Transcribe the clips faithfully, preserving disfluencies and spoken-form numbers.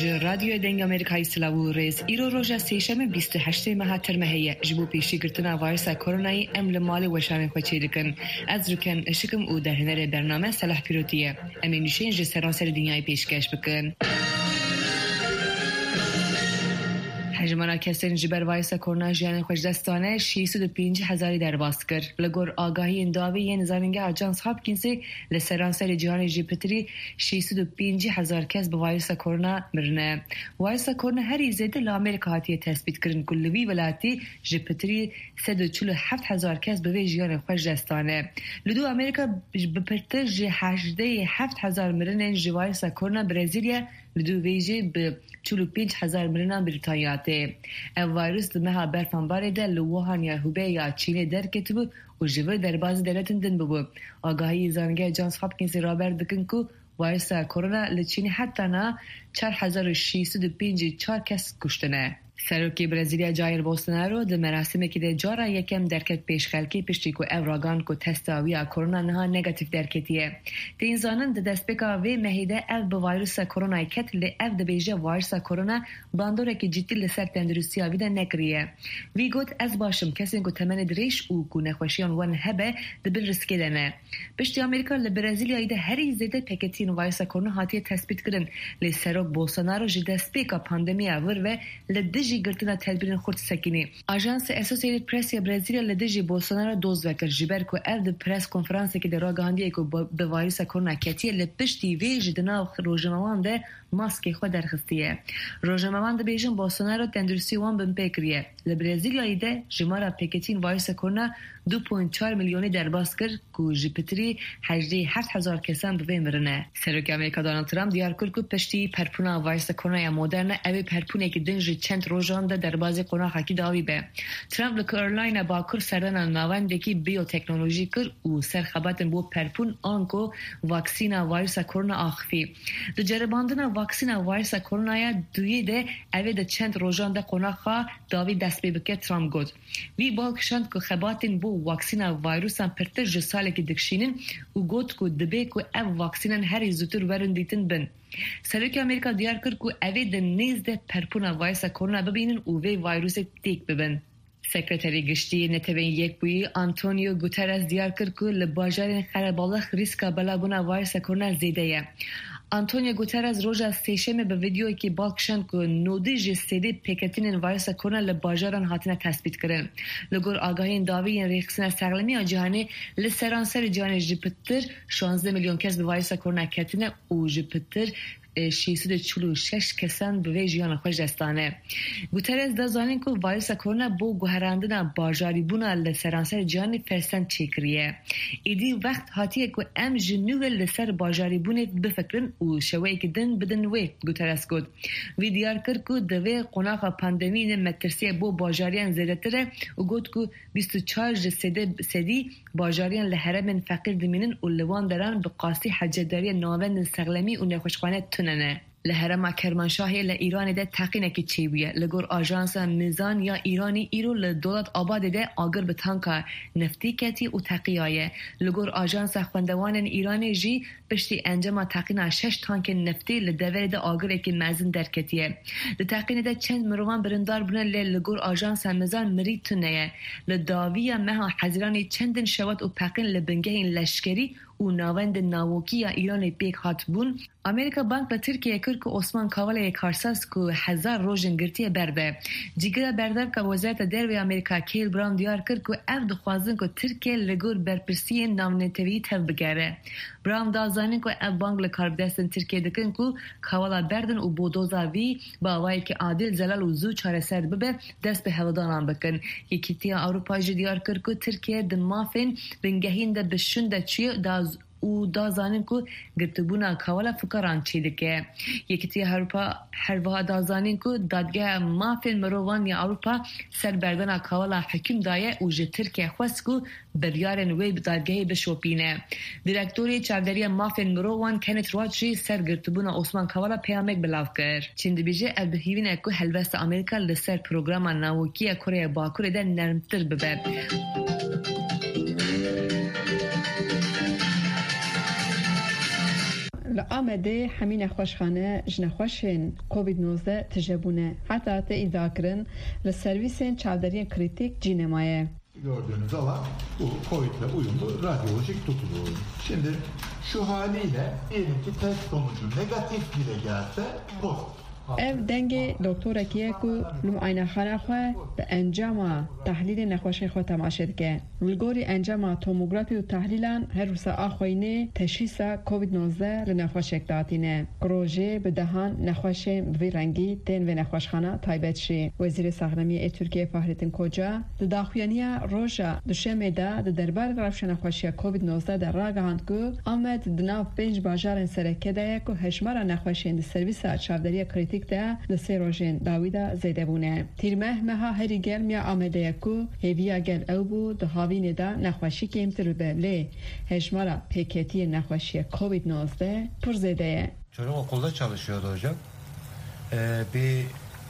رادیو دنگ آمریکای سلاو ریز ایرو روژا سیشم بیست و هشت ماه ترمهیه جبو پیشی گرتنا وایرس کرونایی امل مال وشام خوچی دکن از رکن شکم او در هنر برنامه صلاح پیروتیه امینوشین جه سراسر دنیای پیشکش بکن. هجمانا کسین جبر وایرس کرونا جیان خوشدستانه ششصد و پنج هزاری درباست کرد. لگور آگاهی انداوی یه نظامینگه آجانس هاپکینسی لسرانسر جهان جیپتری ششصد و پنج هزار کس به وایرس کرونا مرنه. وایرس کرونا هری زیده لامریکا هاتیه تثبیت کردن کلوی ولاتی جیپتری صد و چهل و هفت هزار کس به جیان خوشدستانه. لدو امریکا بپرتر جه هجده هفت هزار مرنه جی وایرس کرونا برزیلیا لدو ویجی به چهل و پنج هزار مرنه بریتانیاته. این ویروس دمها برفان بارده لوهان یا هوبه یا چین در کتبو و جور در باز دلتن دن ببو. آگاهی زانگه جانس هاپکینز رابر دکن که ویروس کرونا لچینی حتی نا چهار هزار و ششصد و پنج و چهار کس کشتنه. سروکی برزیلیا جایر بولسونارو در مراسمی که در جارا یکم درکت پیش خلکی پشتی که اوراگان که تست آویا کرونا نها نگاتیو درکتیه. تین زانن در دست بکا وی مهیده او به ویروس کرونا کت لی او در بیجه ویروس کرونا باندوره که جدی لسر تندرستی آویده نکریه. وی گوت از باشم کسی که تمن دریش او که نخوشیان ون هبه در بل رسکی دنه. پشتی امریکا لبرزیلیا ایده هری زیده پکتین ویروس کرونا هاتیه تثبیت کردن لی سروک بولسونارو جی دست بکا پاندمی آور و لدجی گرتنا تدبیرن خورد سکینی. آژانس اسوسییتد پرس یا برزیلیا لدجی بولسونارو دوز وکر جبر کو ارد پرس کنفرانسی که در آگاهی کو به ویروس کرونا کتی لپشتی وی جدنا روزنامه‌وان ده ماسک خود درخستیه. روزنامه‌وان ده بیژن بولسونارو تندرسی وان بن پکریه. لبرزیلیا ایده جمارا پکتین ویروس کرونا دو و چهار میلیونی درباس کرد کو جیپتری هجده هفت هزار کسان به مرنه. سروک امریکا دونالد ترامپ دیار کرد کو پشتی پرپونا ویروس کرونا یا مدرن اوی پرپونه که دنج چند روزان ده در بازی کرونا حکی داوی به. ترامپ لکارولاینا باکر سردن ناوندی که بیوتکنولوژی کرد او سرخباتن بو پرپون آنکو واکسینا ویروس کرونا آخفی. دو جرباندن واکسینا ویروس کرونا یا دوی ده اوی ده چند روزان ده کرونا خا داوی دست بی بکه ترامپ گفت. وی بالکشند که خباتن بو واکسینا ویروسان پرتر جساله که دکشینن و گفت که دبی که او واکسینن هری زودتر ورندیتن بن. سروک امریکا دیار کرد که اوی ده نیزده پرپونا ویروس کرونا ببینن و وی ویروس تیک ببن. سکرتری گشتی نتوین یک بوی آنتونیو گوترس دیار کرد که لباجار خرابالخ ریسکا بلابونا ویروس کرونا زیده. آنتونیو گوترس روزا سیشم به ویدیویی که بالکشند که نودی جسدی پکتین ویروس کرونا لباجاران هاتنه تثبیت کردن. لگور آگاهی داوی ریکسن سرگلمی جهانی لسرانسر جهان جیپتر شانزده میلیون کس به ویروس کرونا کتینه و جیپتر ششصد و چهل و شش کسان به وی جیان خوش دستانه. گوترس دازانین که ویروس کرونا بو گوهراندن باجاری بونا لسرانسر جهانی فرسن چیکریه. ایدی وقت هاتیه که ام جنوب لسر باجاری بونه بفکرن و شوی که دن بدن وی گوترس گود. وی دیار کرد که دوی قناق پاندمی مترسی بو باجاریان زیده تره و گود که بیست و چهار جسده سدی باجاریان لحرم فقیر دمینن و لوان دران به قاسی حجداری ناوند سغلمی و نخوشخانه تننه. لهرما کرمانشاهی لإيران ده تقینه که چی بیه. لگور آژانس میزان یا ایرانی ایرو لدولت آباد ده آگر به تانکا نفتی کتی و تقیایه. لگور آژانس خوندوان ایرانی جی پشتی انجام تقینه شش تانک نفتی لدور ده آگر که مزن در کتیه. لتقینه ده چند مروان برندار بودن لگور آژانس میزان مری تنه. لداویه مها حزیرانی چندن شوات و پقین لبنگه این لشکری و ناوند ناوکی یا ایران پیک هات بون. امریکا بانک به ترکیه کرد که عثمان کاوال کارساز که هزار روزن گرتی برده. جیگر بردار که وزارت دروی امریکا کیل براون دیار کرد که اف دخوازن که ترکیه لگور برپرسی ناونتوی تف بگره. براون دازانین که اف بانک لکار بدستن ترکیه دکن که کاوالا بردن و بودوزاوی با آوائی که عادل زلال و زو چاره سر ببه دست به هلدانان بکن. یکی تیا اروپا جی دیار کرد که ترکیه دمافین بنگهین ده بشون چیه داز و دازانین که گرتبونا کاوالا فکران چیده که یکی تی اروپا هر وها دازانین که دادگاه مافین مروان یا اروپا سر بردن کاوالا حکم دایه و جه ترکیه خواست که بریارن وی دادگاهی بشوپینه. دیرکتوری چاودری مافین مروان کنت روچی سر گرتبونا عثمان کاوالا پیامک بلاو کرد. چند بیجه البهیوینه که هلوست امریکا لسر پروگرام ناوکی کره باکوره ده نرمتر ببه. لآمده همین خوشخانه جنخوشن کووید نوزده تجربونه hatta te idakırın le servisin çavdarıya kritik cinemaya. Gördüğünüz alan bu Covid'le uyumlu radyolojik tutulu. Şimdi şu haliyle diyelim ki test sonucu negatif bile gelse pozitif. ev denge دکتر کیه کو لم عین خانه خو به انجام تحلیل نخوشی خو تماشا دکه ولگوری انجام توموگرافی و تحلیلان هر روز آخوینه تشخیص کووید نوزده لنخوشک داتینه پروژه به دهان نخوشی به رنگی تن و نخوشخانه تایبت شی وزیر ساختمانی ترکیه فهرتن کجا داخویانیا روزا دوشنبه دا دربار رفشن نخوشی کووید نوزده در راگهاند کو آمد دناف پنج بازار سرکه ده کو هشمار نخوشی د سرویس چاودری کریتی ده دسته روزن داویدا زیده بونه تیرمه مها هری گرمیا آمده کو هیویا گل او بو دهاوینه دا نخوشی که امتر بله هشمارا پیکتی نخوشی کووید نوزده پر زیده. Çocuk okulda çalışıyordu hocam. Ee, bir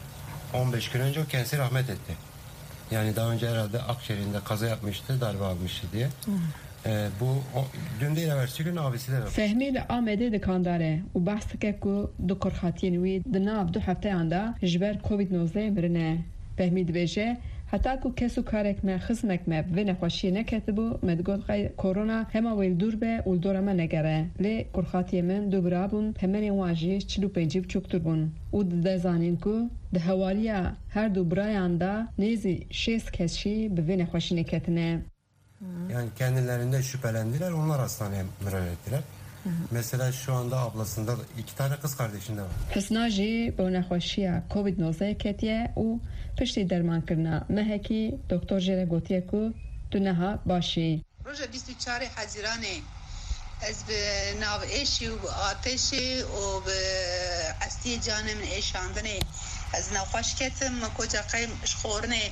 on beş gün önce kendisi rahmet etti. Yani daha önce herhalde akciğerinde kaza yapmıştı, darbe almıştı diye. Ee, bu o, dün değil evvelsi gün abisi de فهمی آمده دکانداره و بحث که کو دو کرخاتی نوی دناب دو هفته آندا جبر کووید نوزده برنه فهمی دویجه حتی کو کسو کارک ما خزمک ما و نخوشی نکتبو مدگود غیر کرونا هما ویل دور به ول دور ما نگره لی کرخاتی من دو برابون همین واجی چلو پنجی بچوکتر بون و دزانین کو ده حوالیا هر دو برای آندا نیزی شیست کشی به نخوشی نکتنه. Yani kendilerinde şüphelendiler, onlar hastaneye müracaat ettiler. Hı hı. Mesela şu anda ablasında iki tane kız kardeşinde var. Hesnaji bu nexweşiya kovid nozde ketiye û piştî dermankirina mehekî doktor jê re gotiye ku tu neha başî. Roja bîst û çarê Hezîranê ez bi nav êşî û bi atêşê û bi estiyê canê min êşandinê ez nexweş ketim koca qey ji xwarinê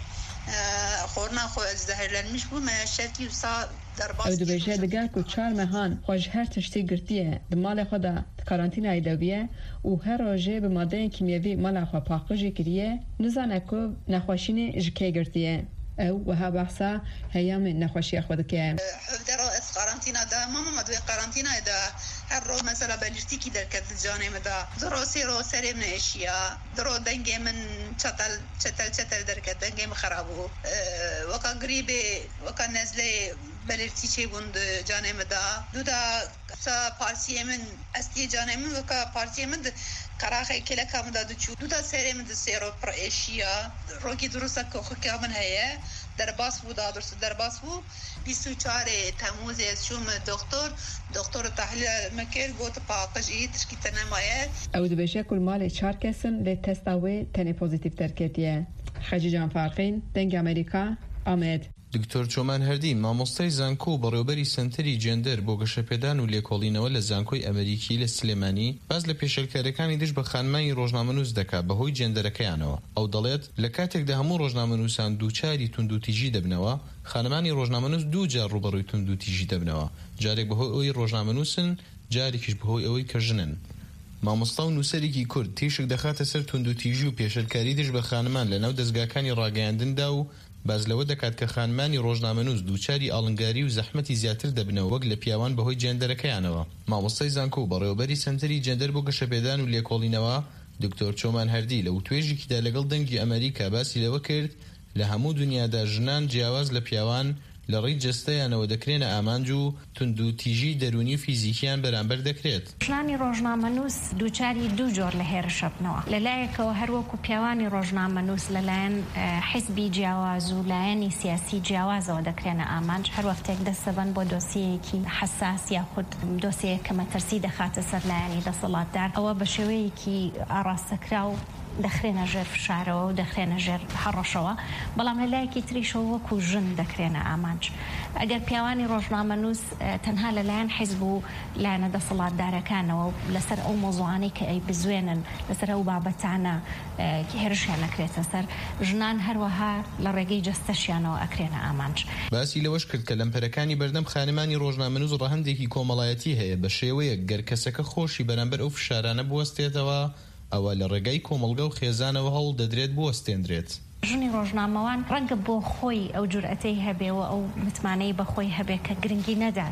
خورنا خو از زهرلنmiş bu me şevki sa derbas. Ew dibêje diger ku çar mehan xwe ji her tiştî girtiye di malê xwe de karantînayê deviye û her rojê bi madeyên kimyevî mala xwe paqij kiriye nizane ku nexweşînê ji kê girtiye. Ew wiha behsa heyamê nexweşiya xwe dike. Hevdera ez karantîna da mama me dwê karantînayê de her roj mesela belirtîkî derket di canê me de di ro sê ro serê min eşiya di ro dengê min çetel çetel çetel derket dengê min xerab bû weka grîbê weka nezleyê belirtî çêbûn di canê me de du da sa partiyê min estiyê canê min weka partiyê min qeraxê kêleka min de diçû du da serê min di sê ro pir eşiya rokî durust ku xwika min heye derbas bû da durst derbas bû bîst û çarê Temmûzê ez çûm doktor doktor tahlîl me kir got paqij î tişkî te nemaye. Ew dibêje ku malê çar kesin lê testa wê tenê pozîtîv derketiye. Xecî Can Farxîn dengê Amerîka Amed. دکتۆر چۆمان هەردی مامۆستای زانکۆ و بەڕێوەبەری سنتەری جێندەر بۆ گەشەپێدان و لێکۆڵینەوە لە زانکۆی ئەمریکی لە سلێمانی باز لە پێشەلکارەکانی دش بە خانمانی ڕۆژنامەنووس دەکات بەهۆی جێندەرەکەیانەوە. ئەو دەڵێت لە کاتێکدا هەموو ڕۆژنامەنووسان دووچاری توندوتیژی دەبنەوە خانمانی ڕۆژنامەنووس دوو جار ڕوبەڕووی توندوتیژی دەبنەوە جارێک بەهۆی ئەوەی ڕۆژنامەنووسن جارێکیش بەهۆی ئەوەی کە ژنن. مامۆستا و نووسەرێکی کورد تیشک دەخاتە سەر توندوتیژی و پێشەلکاری دش بە خانمان لە ناو دەستگاکانی ڕاگەیاندندا و باز لەوە دەکات کە خانمانی ڕۆژنامەنووس دووچاری ئاڵنگاری و زەحمەتی زیاتر دەبنەوە وەک لە پیاوان بەهۆی جێندەرەکەیانەوە. مامۆستای زانکۆ و بەڕێوەبەری سنتەری جێندەر بۆ گەشەپێدان و لێکۆڵینەوە دکتۆر چۆمان هەردی لە وتوێژێکیدا لەگەڵ دەنگی ئەمریکا باسی لەوە کرد لە هەموو دنیادا ژنان جیاواز لە پیاوان لە ڕێی جەستەیانەوە دەکرێنە ئامانج و توندوتیژی دەرونی و فیزیکیان بەرامبەر دەکرێت. ژنانی ڕۆژنامەنووس دووچاری دوو جۆر لە هێرشە بنەوە لەلایەکەوە هەروەکو پیاوانی ڕۆژنامەنووس لەلایەن حیزبی جیاواز و لایەنی سیاسی جیاوازەوە دەکرێنە ئامانج هەر وەختێک دەستەبەن بۆ دۆسیەیەکی حساس یاخود دۆسیەیەک کە مەترسی دەخاتە سەر لایەنی دەسەڵاتدار ئەوە بە شێوەیەکی ئاڕاستەکرا و دەخرێنە ژێر فشارەوە و دەخرێنە ژێر هەڕەشەوە بەڵام لەلایەکی تریشەوە وەکو ژن دەکرێنە ئامانج. ئەگەر پیاوانی ڕۆژنامەنووس تەنها لەلایەن حیزب و لایەنە دەسەڵاتدارەکانەوە لەسەر ئەو مۆزوعانەی کە ئەی بزوێنن لەسەر ئەو بابەتانە هێرشیان نەکرێتە سەر ژنان هەروەها لە ڕێگەی جەستەشیانەوە ئەکرێنە ئامانج. باسی لەوەش کرد کە لەمپەرەکانی بەردەم خانمانی ڕۆژنامەنووس ڕەهەندێکی کۆمەڵایەتی هەیە بە شێوەیەک گەر کەسەکە خۆشی بەرامبەر ئەو فشارانە بوەستێتەوە ئەوە لە ڕێگەی کۆمەڵگە و خێزانەوە هەوڵ دەدرێت بوەستێنرێت. ژنی ڕۆژنامەوان ڕەنگە بۆ خۆی ئەو جورئەتەی هەبێەوە ئەو متمانەی بە خۆی هەبێ کە گرنگی نەدات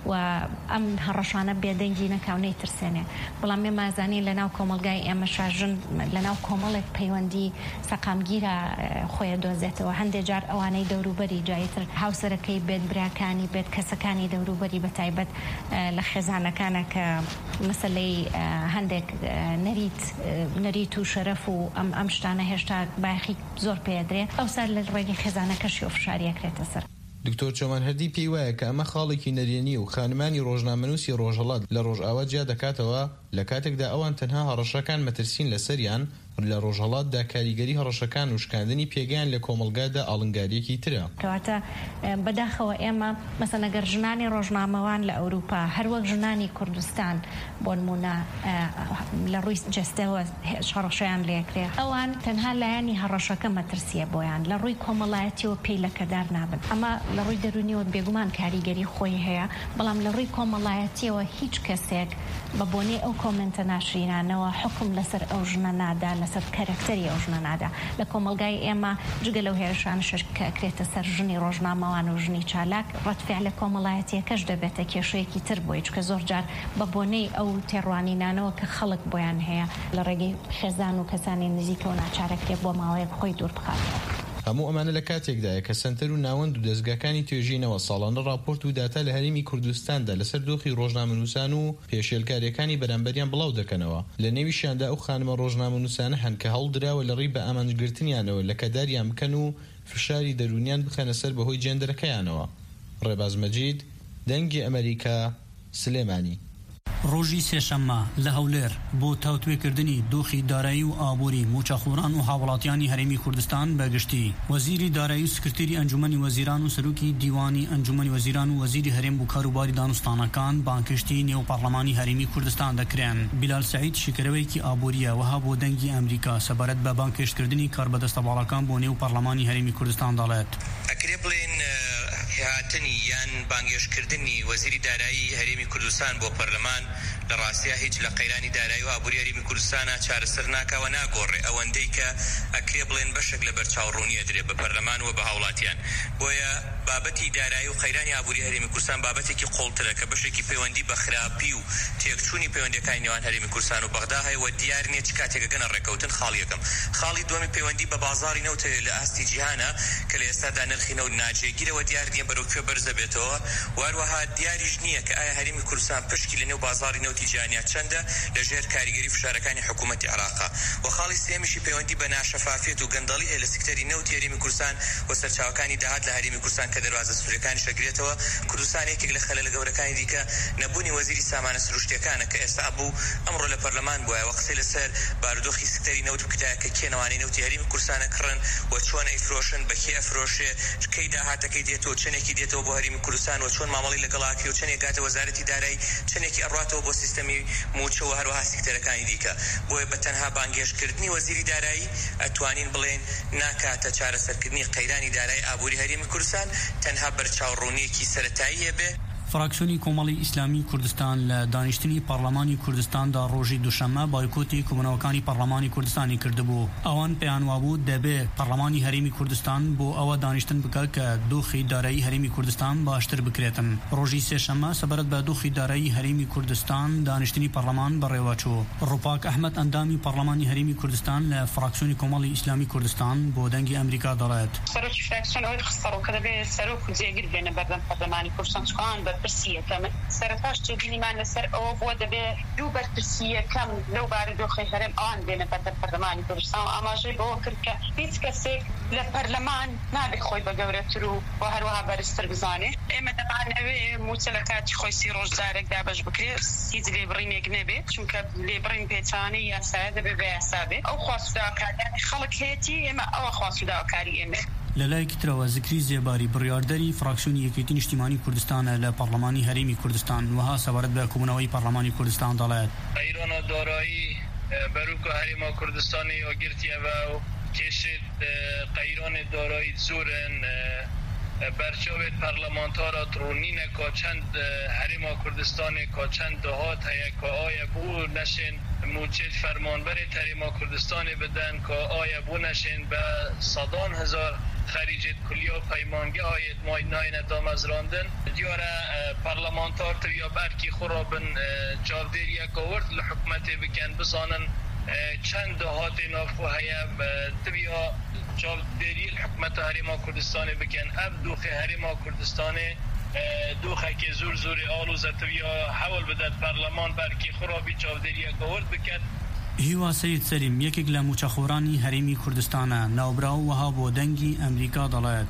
و ئەم هەڕەشانە بێدەنگی نەکاونەی ترسێنێ بەڵام ئێمە ئازانین لەناو کۆمەلگای ئێمە شاژن لەناو کۆمەڵێک پەیوەندی سەقامگیرە خۆیە دۆزێتەوە هەندێک جار ئەوانەی دەوروبەری جایتر هاوسەرەکەی بێت براکانی بێت کەسەکانی دەوروبەری بەتایبەت لە خێزانەکانە کە مەسەلەی هەندێک نەریت نەریت و شەرەف و ئەم ئەم شتانە هێشتا باخی زۆر پێدرێ ئەوسا لە ڕێگەی خێزانەکەشی ئۆفشاریەکرێتە سەر. دکتۆر چۆمان هەردی پێی وایە کە ئەمە خاڵێکی نەرێنی و خانمانی ڕۆژنامەنووسی ڕۆژهەڵات لە ڕۆژئاوا جیا دەکاتەوە لە کاتێکدا ئەوان تەنها هەڕەشەکان مەترسین لەسەریان لە ڕۆژهەڵاتدا کاریگەری هەڕەشەکان و شکاندنی پێگەیان لە کۆمەلگادا ئاڵنگاریەکی ترە. کەواتە بەداخەوە ئێمە مەسەلەن ئەگەر ژنانی ڕۆژنامەوان لە ئەوروپا هەروەک ژنانی کوردستان بۆ نمونە لە ڕووی جەستەوە هەڕەشەیان لێکرێ ئەوان تەنها لایەنی هەڕەشەکە مەترسیە بۆیان لە ڕووی کۆمەڵایەتیەوە پێی لەکەدار نابن. ئەمە لە ڕووی دەرونیەوە بێگومان کاریگەری خۆی هەیە بەڵام لە ڕووی کۆمەڵایەتیەوە هیچ کەسێک بە بۆنەی ئەو کۆمنتە ناشرینانەوە حکم لەسەر ئەو ژنە نادا لەسەر کەرەکتەری ئەو ژنە نادا. لە کۆمەلگای ئێمە جگە لەو هێرشان شش کە ئەکرێتە سەر ژنی ڕۆژنامەوان و ژنی چالاک ڕەتفعل لە کۆمەڵایەتیەکەش دەبێتە کێشەیەکی تر بۆی چکە زۆر جار بە بۆنەی ئەو تێڕوانینانەوە کە خەڵک بۆیان هەیە لە ڕێگەی خێزان و کەسانی نزیکەوە ناچارەکرێت بۆ ماوەیەک خۆی دوور بخاتەوە. هەموو ئەمانە لە کاتێکدایە کە سنتەر و ناوەند و دەستگاکانی توێژینەوە ساڵانە راپۆرت و داتا لە هەرێمی کوردستاندا لەسەر دۆخی ڕۆژنامەنووسان و پێشێلکاریەکانی بەرامبەریان بڵاو دەکەنەوە. لە نێویشیاندا ئەو خانمە ڕۆژنامەنووسانە هەن کە هەڵدراوە لە ڕێی بە ئامانجگرتنیانەوە لە کەداریان بکەن و فشاری دەرونیان بخەنە سەر بەهۆی جێندەرەکەیانەوە. ڕێباز مەجید، دەنگی ئەمریکا، سلێمانی. ڕۆژی سێشەممە لە هەولێر بۆ تاوتوێکردنی دۆخی دارایی و ئابووری موچەخۆران و هاوڵاتیانی هەرێمی کوردستان بەگشتی وەزیری دارایی و سکرتێری ئەنجومەنی وەزیران و سەرۆکی دیوانی ئەنجومەنی وەزیران و وەزیری هەرێم بۆ کاروباری دانوستانەکان بانکشتی نێو پەرلەمانی هەرێمی کوردستان دەکرێن. بیلال سەعید شیکەرەوەیکی ئابووریە وەها بۆ دەنگی ئەمریکا سەبارەت بە بانکشتکردنی کاربەدەستەباڵەکان بۆ نێو پەرلەمانی هەرێمی کوردستان دەڵێت. ئەکرێ بڵێن هاتنی یان بانگێشکردنی وەزیری دارایی هەرێمی کوردستان بۆ پەرلەمان لە ڕاستیە هیچ لە قەیرانی دارایی و ئابووری هەرێمی کوردستانە چارەسەر ناکاوە ناگۆڕێ ئەوەندەی کە ئەکرێ بڵێن بەشێک لە بەرچاوڕوونیە درێ بە پەرلەمان و بە هاوڵاتیان. بۆیە بابەتی دارایی و قەیرانی ئابووری هەرێمی کوردستان بابەتێکی قوڵترە کە بەشێکی پەیوەندی بە خراپی و تێکچوونی پەیوەندیەکانی نێوان هەرێمی کوردستان و بەغدا هەیە و دیار نییە چ کاتێک گەنە ڕێکەوتن خاڵ یەکەم. خاڵی دووەمی پەیوەندی بە بازاڕی نەوت لە ئاستی جیهانە کە لە ئێستادا نرخی نەوت ناجێگیرەوە دیار نییە بەرەوکوێ بەرزە بێتەوە. وهروەها دیاریش نییە کە ئایا هەرێمی کوردستان پشکی لە نێو بازاڕی نەوتی جیهانیا چەندە لەژێر کاریگەری فشارەکانی حکوومەتی عێراقا. و خاڵی سێمیشی پەیوەندی بە ناشەفافیت و گەندەڵی هەیە لە سکتەری نەوتی هەرێمی کوردستان و سەرچاوەکانی داهات لە هەرێمی کوردستان کە دەواازە سوورەکانی شەگرێتەوە. کوردستان یەکێک لە خەلە لە گەورەکانی دیکە نەبوونی وەزیری سامانە سروشتیەکانە کە ئێستا بوو ئەمڕۆ لە پەرلەمان بووە و قسەی لەسەر بارودۆخی سکتەری نەوت بکرایە کە کێنەوانی نەوتی هەرێمی کوردستانە کڕن و چۆن ئەیفرۆشن بە کێ ئەفرۆشێ کەی داهاتەکەی دێتەوە چەندێکی دێتەوە بۆ هەرێمی کوردستان و چۆن مامەڵی لەگەڵاکی و چەندێک گاتە وەزارەتی دارایی چەندێکی ئەڕاتەوە بۆ سیستەمی موچە و هەروەها سکتەرەکانی دیکە. بۆیە بە تەنها بانگێشکردنی وەزیری دارایی ئەتوانین بڵێن ناکاتە چارەسەرکردنی قەیرانی دارایی ئابووری هەرێمی کوردستان تەنها بەرچاوڕوونیەکی سەرەتاییە بێ. فراکسیۆنی کۆمەڵی ئیسلامی کوردستان لە دانیشتنی پەرلەمانی کوردستاندا ڕۆژی دووشەممە بایکۆتی کۆبوونەوەکانی پەرلەمانی کوردستانی کردبوو. ئەوان پێیانوابوو دەبێ پەرلەمانی هەرێمی کوردستان بۆ ئەوە دانیشتن بکە کە دۆخی دارایی هەرێمی کوردستان باشتر بکرێتن. ڕۆژی سێشەممە سەبارەت بە دۆخی دارایی هەرێمی کوردستان دانیشتنی پەرلەمان بەڕێوەچوو. ڕووپاک ئەحمەد ئەندامی پەرلەمانی هەرێمی کوردستان لە فراکسیۆنی کۆمەڵی ئیسلامی کوردستان بۆ دەنگی ئەمریکا دەڵێت. سەرۆکی فراکسیۆن ئەوەی خستەڕۆ کە دەبێت سەرۆک و جێگیر بێنە بەردەم پەرلەمانی کوردستان چکان بەرپرسیەکە من سەرەتاش جێبینیمان لەسەر ئەوە بۆ دەبێت دوو بەرپرسیەکەم لەو بارودۆخی هەرێم ئەوان بێنە بەردەم پەرلەمانی کوردستان و ئاماژەی بەوە کرد کە هیچ کەسێک لە پەرلەمان نابێت خۆی بە گەورەتر و بۆ هەروەها بەرزتر بزانێ. ئێمە دەبان ئەوێ موچە لە کاتی خۆی سی ڕۆژ جارێک دابەش بکرێت هیچ لێبڕینێک نەبێت چونکە لێبڕین پێچانەی یاسایە دەبێت بە یاسا بێت. ئەو خواستوداوەکاریانی خەڵک هەیەی ئێمە ئەوە خواستوداوەکاری ئێمە. لەلایەکی ترەوە زکری زێباری بڕیاردەری فراکسیۆنی یەکێتی نیشتیمانی کوردستانە لە پەرلەمانی هەرێمی کوردستان وها سەبارەت بە کۆبوونەوەی پەرلەمانی کوردستان دەڵێت. قەیرانە دارایی بەروکە هەرێما کوردستانی ئۆگرتیەوە و کێشێت قەیرانە دارایی زۆرن برچاو پارلمانتارا ترونین که چند حریم کردستان که چند دهات هیا که آیا بو نشین موچه فرمانبر حریم کردستان بدن که آیا بو نشین به صدان هزار خریجت کلیا پیمانگه آید مای ناین دام از راندن دیاره پارلمانتار تویا برکی خرابن جاودیریا کورد لحکمت بکن بزانن چند دهات نافو هیا تویا جاودیری الحکمت حریم کردستان بکن اب دوخ حریم کردستان دوخه که زور زور آلوزه تویا حول بدد پارلمان برکی خرابی جاودیریا کورد بکن هیوا سید سلیم یەکێک لە موچەخۆرانی هەرێمی کوردستانە ناوبراو وەها بۆ دەنگی ئەمریکا دەڵێت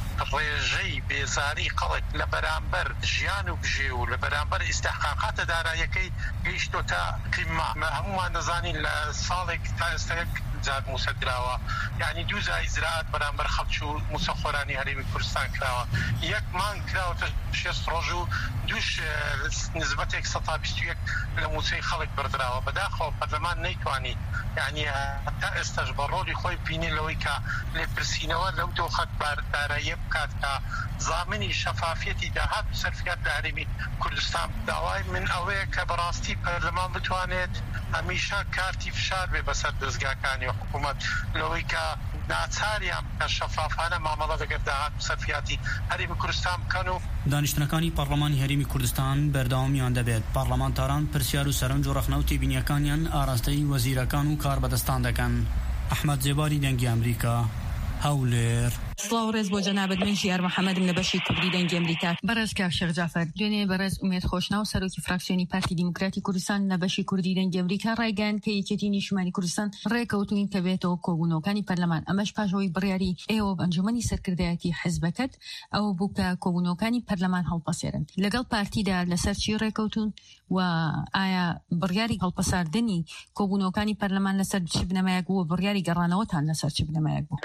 ڕێژەی بێزاری خەڵک لە بەرامبەر ژیان و بژێ و لە بەرامبەر ئیستحقاقاتە داراییەکەی گەیشتۆتە قیمە هەمومان دەزانین لە ساڵێک تا ئێستاک جار موسەدراوە یعنی دوو زای زراعت بەرامبەر خەڵک و موچەخۆرانی هەرێمی کوردستان کراوە یەک مانگ کراوەتە شێست ڕۆژ و دووش نسبەتێک سەد تا بیست و یەک لە موچەی خەڵک بردراوە بەداخەوە پەرلەمان نەیتوانی یعنی تا ئێستاش بە ڕۆڵی خۆی بینی لەوەی کە لێپرسینەوە لەو دۆخەت داراییە بکات کە زامنی شەفافیەتی داهات و سەرفیات لە هەرێمی کوردستان داوای من ئەوەیە کە بەڕاستی پەرلەمان بتوانێت هەمیشە کارتی فشار بێ بەسەر دەستگاکانی حکوومەت لەوەی کە ناچاریان کە شەفافانە مامەڵە لەگەر داهات و سەرفیاتی هەرێمی کوردستان بکەن و دانیشتنەکانی پەرلەمانی هەرێمی کوردستان بەردەوامیان دەبێت پەرلەمانتاران پرسیار و سەرنج و ڕەخنە و تێبینیەکانیان ئاراستەی وەزیرەکان و کاربەدەستان دەکەن. ئەحمەد جێباری دەنگی ئەمریکا هەولێر. سڵاو ڕێز بۆ جەنابەت من ژیار محەممەدم لە بەشی کوردی دەنگی ئەمریکا. بەڕێز کاک شێخ جافەر دوێنێ بەڕێز ئومێد خۆشناو سەرۆکی فراکسیۆنی پارتی دیموکراتی کوردستان لە بەشی کوردی دەنگی ئەمریکا ڕایگەیاند کە یەکێتی نیشتیمانی کوردستان ڕێکەوتوین کە بێتەوە کۆبوونەوەکانی پەرلەمان ئەمەش پاشەوەی بڕیاری ئێوە ئەنجومەنی سەرکردایەتی حیزبەکەت ئەوە بوو کە کۆبوونەوەکانی پەرلەمان هەڵپەسێرن لەگەڵ پارتیدا لەسەر چی ڕێکەوتون و ئایا بڕیاری هەڵپەساردنی کۆبوونەوەکانی پەرلەمان لەسەر چ بنەمایەک بووە بڕیاری گەڕانەوەتان لەسەر چ بنەمایەک بوو؟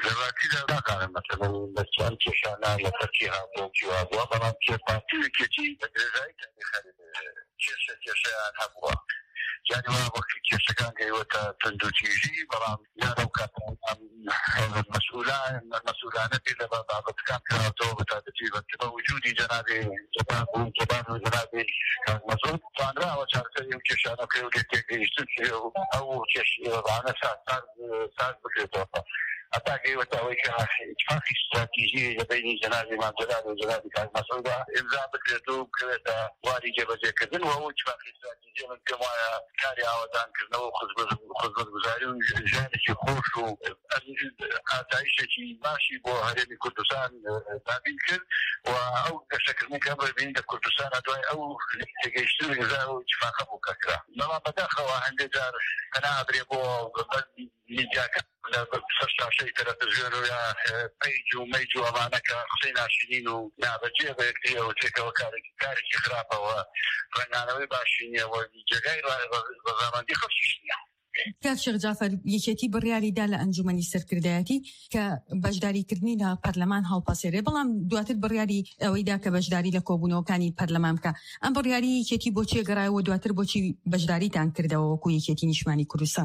کێشانە لە تەرکی هاتۆ جوابووە بەڵام کێ پارتیەکێتی بە درێژایی کێشە کێشەیان هەبووە جانیوا وەختی کێشەکان گەیوەتە تندوتیژی بەڵام یانە و کاتەوە مەسئولان مەسئولانە پێ لە بابەتەکان کراوەتەوە بە تایبەتی بە وجودی جەنابێ جەبان و جەبان و جەنابێ مەسعود توانراوە چارەسەری ئەو کێشانە بکرێ و لێ تێگەیشتن ئەو کێشانە ساز بکرێتەوە حتى قيوة أويكا اتفاق استراتيجي بين جناب إمام جلال وجناب كاظم مسعود إمضاء بكرتو كرتا واري جبهة كذن وهو اتفاق استراتيجي من كما كاري عودان كذنو خدمة گزاري جانشي خوش و آتايشتي ماشي بو هرمي كردستان تابين كرد وأو شكل من كامل بين كردستان أدوي أو تجيشتو إذا اتفاق أبو كاكرا لما بدأخوا عند جار أنا أدري بو لجاكا بسرشا شيء تلفزيون ويا بيج وميج وامانك حسين عشرين ونابجيه بيكتيه وتيكا وكارك كارك خرافه ورنانا ويباشينيا وجاي وزمان دي خمسيشنيا کاک شێخ جافەر یەکێتی بڕیاریدا لە ئەنجومەنی سەرکردایەتی کە بەشداریکردنی لە پەرلەمان هەڵپەسێرێ بەڵام دواتر بڕیاری ئەوەیدا کە بەشداری لە کۆبوونەوەکانی پەرلەمان بکە ئەم بڕیاری یەکێتی بۆچی گەڕایەوە دواتر بۆچی بەشداریتان کردەوە وەکو یەکێتی نیشتیمانی کوردستان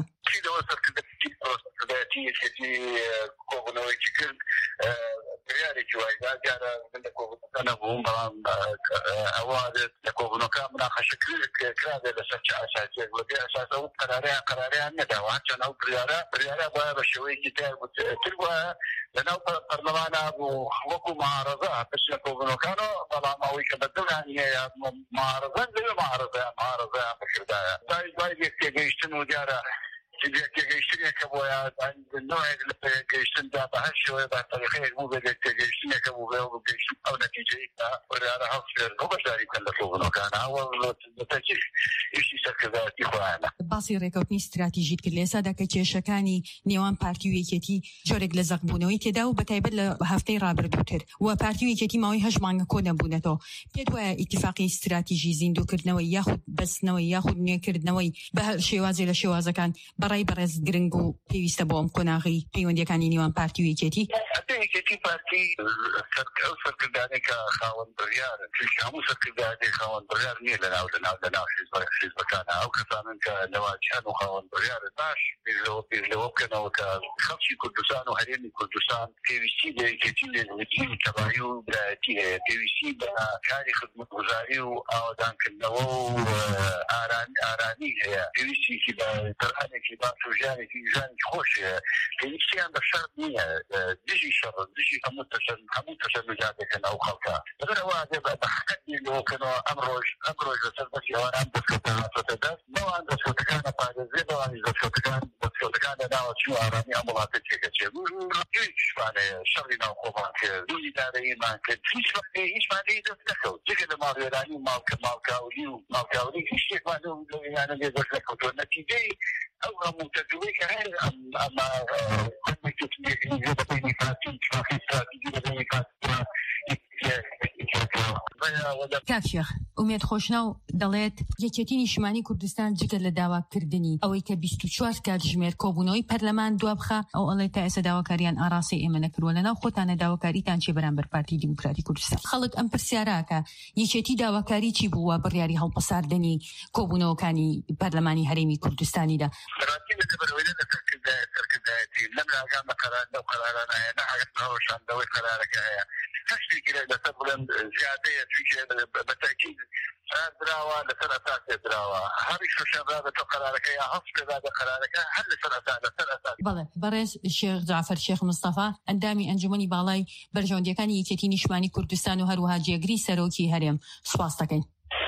یەکێتی کۆبوونەوەیکی کرد بڕیارێکی وایدا دیارە من لە کۆبوونەوەکە نەبووم بەڵام ئەوە لە کۆبوونەوەکە مناقەشە کرابێت لەسەر چ ئاساسیەک بە بێ ئەساس ئەو قەراریان قەراریان نەداوە هەرچەند ئەو بڕیارە بڕیارە وایە بە شێوەیەکی تر وایە لەناو پەرلەمانە بوو وەکو معارەزە بچنە کۆبوونەوەکانەوە بەڵام ئەوەی کە بەدڵیان هەیە معارەزەن لەوێ معارەزەیان معارەزەیان بکردایە دوای دوای لێک تێگەیشتن و دیارە تێگەیشتنێکە بۆیە نوعێک لە تێگەیشتندا بە هەر شێوەیە بە تەریقەیەک بوو بێت تێگەیشتنێکە بوو بێ و گەیشتن ئەو نەتیجەی کە بڕیارە هەڵسێر بۆ بەشداری بکەن لە کۆبوونەوەکانە ئەوە بە تەکیف ئیشی سەرکردایەتی خۆیانە. باسی ڕێکەوتنی استراتیژیت کرد لە ئێستادا کە کێشەکانی نێوان پارتی و یەکێتی جۆرێک لە زەقبوونەوەی تێدا و بەتایبەت لە هەفتەی ڕابردووتر و پارتی و یەکێتی ماوەی هەژ مانگە کۆ نەبوونەتەوە پێت وایە ئیتیفاقی استراتیژی زیندووکردنەوەی یاخود بەستنەوەی یاخود نوێکردنەوەی بە شێوازێ لە شێوازەکان بە بەڕای بەڕێز گرنگ و پێویستە بۆ ئەم قۆناغی پەیوەندیەکانی نێوان پارتی و یەکێتی یەکێتی پارتی ئەو سەرکردانێکە خاوەن بڕیارە چونکە هەموو سەرکردانێک خاوەن بڕیار نییە لەناو لەناو لەناو حیزبەکانە ئەو کەسانن کە لەواجیان و خاوەن بڕیارە باش پێشلەوە پێشلەوە بکەنەوە کە خەڵکی کوردستان و هەرێمی کوردستان پێویستی بە یەکێتی لێنوێتی و تەواهی و برایەتی هەیە پێویستی بە کاری خزمەتگوزاری و ئاوادانکردنەوە و ئارانی هەیە پێویستێکی بە تەرانێکی باش و ژیانێکی ژیانێکی خۆش هەیە پێویستیان بە شەڕ نییە دژی شەڕ دژی هەموو هەموو تەشەنجاتێکە ناو خەڵکە لەبەرەوە دێ بە حەقی لەوەکەنەوە ئەم ڕۆژ ئەم ڕۆژ لەسەر بەسی ئەوان ئەم دەستکەوتە هاتۆتە دەست بەوان دەستکەوتەکانە پارێزێ بەوانی دەستکەوتەکان دەستکەوتەکان لە ناوە چی و ئارامی ئەم وڵاتە تێکەچێ هیچمانەیە شەڕی ناو خۆمان کرد دووی دارەیمان کرد هیچمانەی دەست نەکەوت جگە لە ماڵوێرانی و ماڵکە ماڵکاوری و ماڵکاوری هیچ شتێکمان لەویانە لێ دەست نەکەوتەوە نەتیجەی ئەو هەموو تەجربەی کە هەیە ئەمە بەبینی فاسی استراتیجی بەبینی کاکشێخ ئومێد خۆشناو دەڵێت یەکێتی نیشتیمانی کوردستان جگە لە داواکردنی ئەوەی کە بیست و چوار کاتژمێر کۆبوونەوەی پەرلەمان دوابخە ئەو ئەڵێ تا ئێستا داواکاریان ئاراسی ئێمە نەکردووە لەناو خۆتانە داواکاریتان چێ بەرامبەر پارتی دیموکراتی کوردستان خەڵک ئەم پرسیاراکە یەکێتی داواکاری چی بووە بڕیاری هەڵپەساردنی کۆبوونەوەکانی پەرلەمانی هەرێمی کوردستانیدا سەرکردایەتی لەم لاگان بە قەرار لەو قەرارانە هەیە نەحەقت هەڵەشاندنەوەی قەرارەکە هەیە هەشتێکی لەسەر بڵێن زیادەیە چونکە بەتاکید دراوە لەسەر ئەساس دراوە هەری شوشەنرا بە تۆ قەرارەکە یا هەست پێدا بە قەرارەکە هەر لەسەر ئەساس لەسەر ئەساس بەڵێ بەڕێز شێخ جعفەر شێخ مستەفا ئەندامی ئەنجومەنی باڵای بەرژەوەندیەکانی یەکێتی نیشتیمانی کوردستان و هەروەها جێگری سەرۆکی هەرێم سوپاس دەکەین.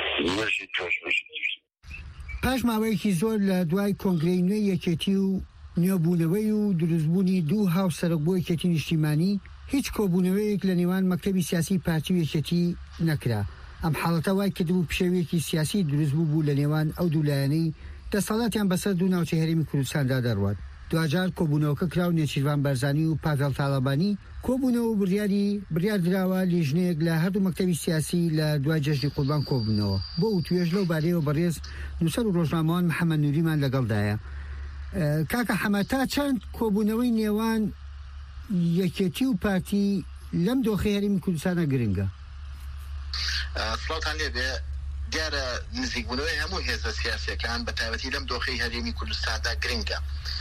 پاش ماوەیەکی زۆر لە دوای کۆنگرەی نوێی یەکێتی و نوێبوونەوەی و دروستبوونی دوو هاوسەرک بۆ یەکێتی نیشتیمانی هیچ کۆبوونەوەیەک لە نێوان مەکتەبی سیاسی پارتی و یەکێتی نەکرا. ئەم حاڵەتە وای کردبوو پشێوەیەکی سیاسی دروستبوو بوو لە نێوان ئەو دوولایەنەی دەسەڵاتیان بەسەر دوو ناوچەی هەرێمی کوردستاندا دەڕوات. دوجار کۆبوونەوەکە کراو نێچیروان بەرزانی و پاڤێڵ تاڵەبانی کۆبوونەوە بڕیاری بڕیار دراوە لیژنەیەک لە هەردوو مەکتەبی سیاسی لە دوای جەژنی قوربان کۆبوونەوە بۆ و توێژ لەو بارەیەوە بەڕێز نووسەر و ڕۆژنامەوان محەممەد نووریمان لەگەڵدایە. کاکە حەمە تا چەند کۆبوونەوەی نێوان یەکێتی و پارتی لەم دۆخەی هەرێمی کوردستانە گرنگە؟ سڵاوتان لێبێ دیارە نزیکبوونەوەی هەموو هێزە سیاسیەکان بە تایبەتی لەم دۆخەی هەرێمی کوردستاندا گرنگە.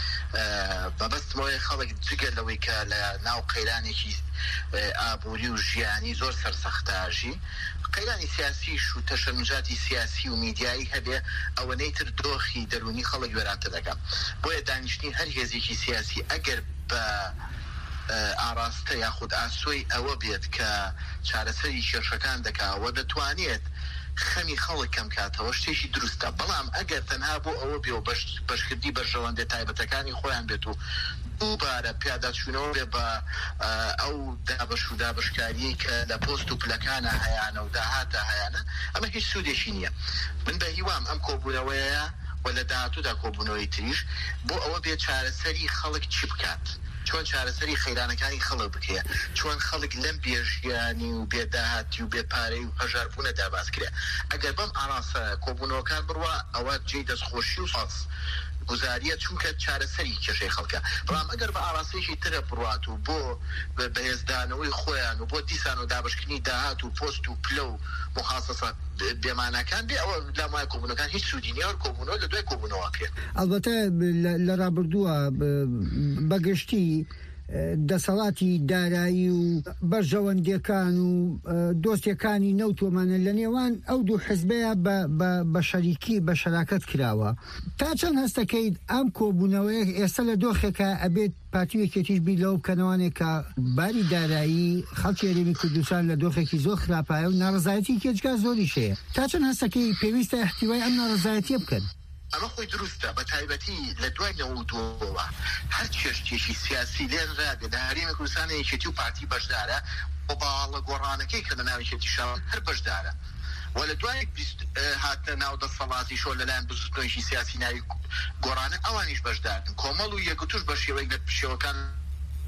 بەبەستمەوەی خەڵک جگە لەوەی کە لە ناو قەیرانێکی ئابووری و ژیانی زۆر سەرسەختاژی قەیرانی سیاسیش و تەشەنجاتی سیاسی و میدیایی هەبێ ئەوەنەی تر دۆخی دەرونی خەڵک وێرانتە دەکەم بۆیە دانیشتنی هەر هێزێکی سیاسی ئەگەر بە ئاراستە یاخود ئاسۆی ئەوە بێت کە چارەسەری کێشەکان دەکاوە دەتوانێت خەمی خەڵک کەم کاتەوە شتێکی دروستە بەڵام ئەگەر تەنها بۆ ئەوە بێ و بەشکردی بەرژەوەندە تایبەتەکانی خۆیان بێت و دووبارە پیاداچوونەوە بێ بە ئەو دابەش و دابشکاریی کە لە پۆست و پلەکانە هەیەە و داهاتە هەیەە ئەمە هیچ سوودێکی نییە. من بە هیوام ئەم کۆبوونەوەیە و لە داهاتوودا کۆبوونەوەی تریش بۆ ئەوە بێ چارەسەری خەڵک چی بکات چۆن چارەسەری خەیرانەکانی خەڵک بکەیە چۆن خەڵک لەم بێژیانی و بێداهاتی و بێپارەی و هەژاربوونە داباس کرێ. ئەگەر بەم ئاراسە کۆبوونەوەکان بڕوە ئەوە جێی دەستخۆشی و ساس گوزاریە چونکە چارەسەری کێشەی خەڵکە بەڵام ئەگەر بە ئاراسەیەکی ترە بڕات و بۆ بەهێزدانەوەی خۆیان و بۆ دیسان و دابشکردنی داهات و پۆست و پلە و مخاسەسە بێمانەکان بێ ئەوە لامای کۆبوونەکان هیچ سوودی نییە و کۆبوونەوە لە دوای کۆبوونەوە کرێت. ئەلبەتە لە ڕابردووە بەگشتی دەسەڵاتی دارایی و بەرژەوەندیەکان و دۆستیەکانی نەوتۆمانە لە نێوان ئەو دوو حزبەیە بە شەریکی بە شەراکەت کراوە. تا چەند هەستەکەیت ئەم کۆبوونەوەی ئێستا لە دۆخێکە ئەبێت پارتی یەکێتیش بی لەو بکەنەوانێک کە باری دارایی خەڵکی هەرێمی کوردستان لە دۆخێکی زۆر خراپایە و ناڕزایەتی کێچگا زۆریش هەیە. تا چەند هەستەکەی پێویستە احتیوای ئەم ناڕزایەتیە بکەن؟ ئەمە خۆی دروستە بە تایبەتی لە دوای نەوەوە هەر کێشتێکی سیاسی لێن ڕابێ لە هەرێمی کوردستان یەکێتی و پارتی بەشدارە بۆ باڵە گۆڕانەکەی کە لە ناو یەکێتیشان هەر بەشدارە و لە دوای هاتە ناو دەسەڵاتی شۆ لەلایەن بزوتنەوەیکی سیاسی ناوی گۆڕانە ئەوانیش بەشدارن کۆمەڵ و یەکگرتوش بە شێوەیەک لە پشێوەکان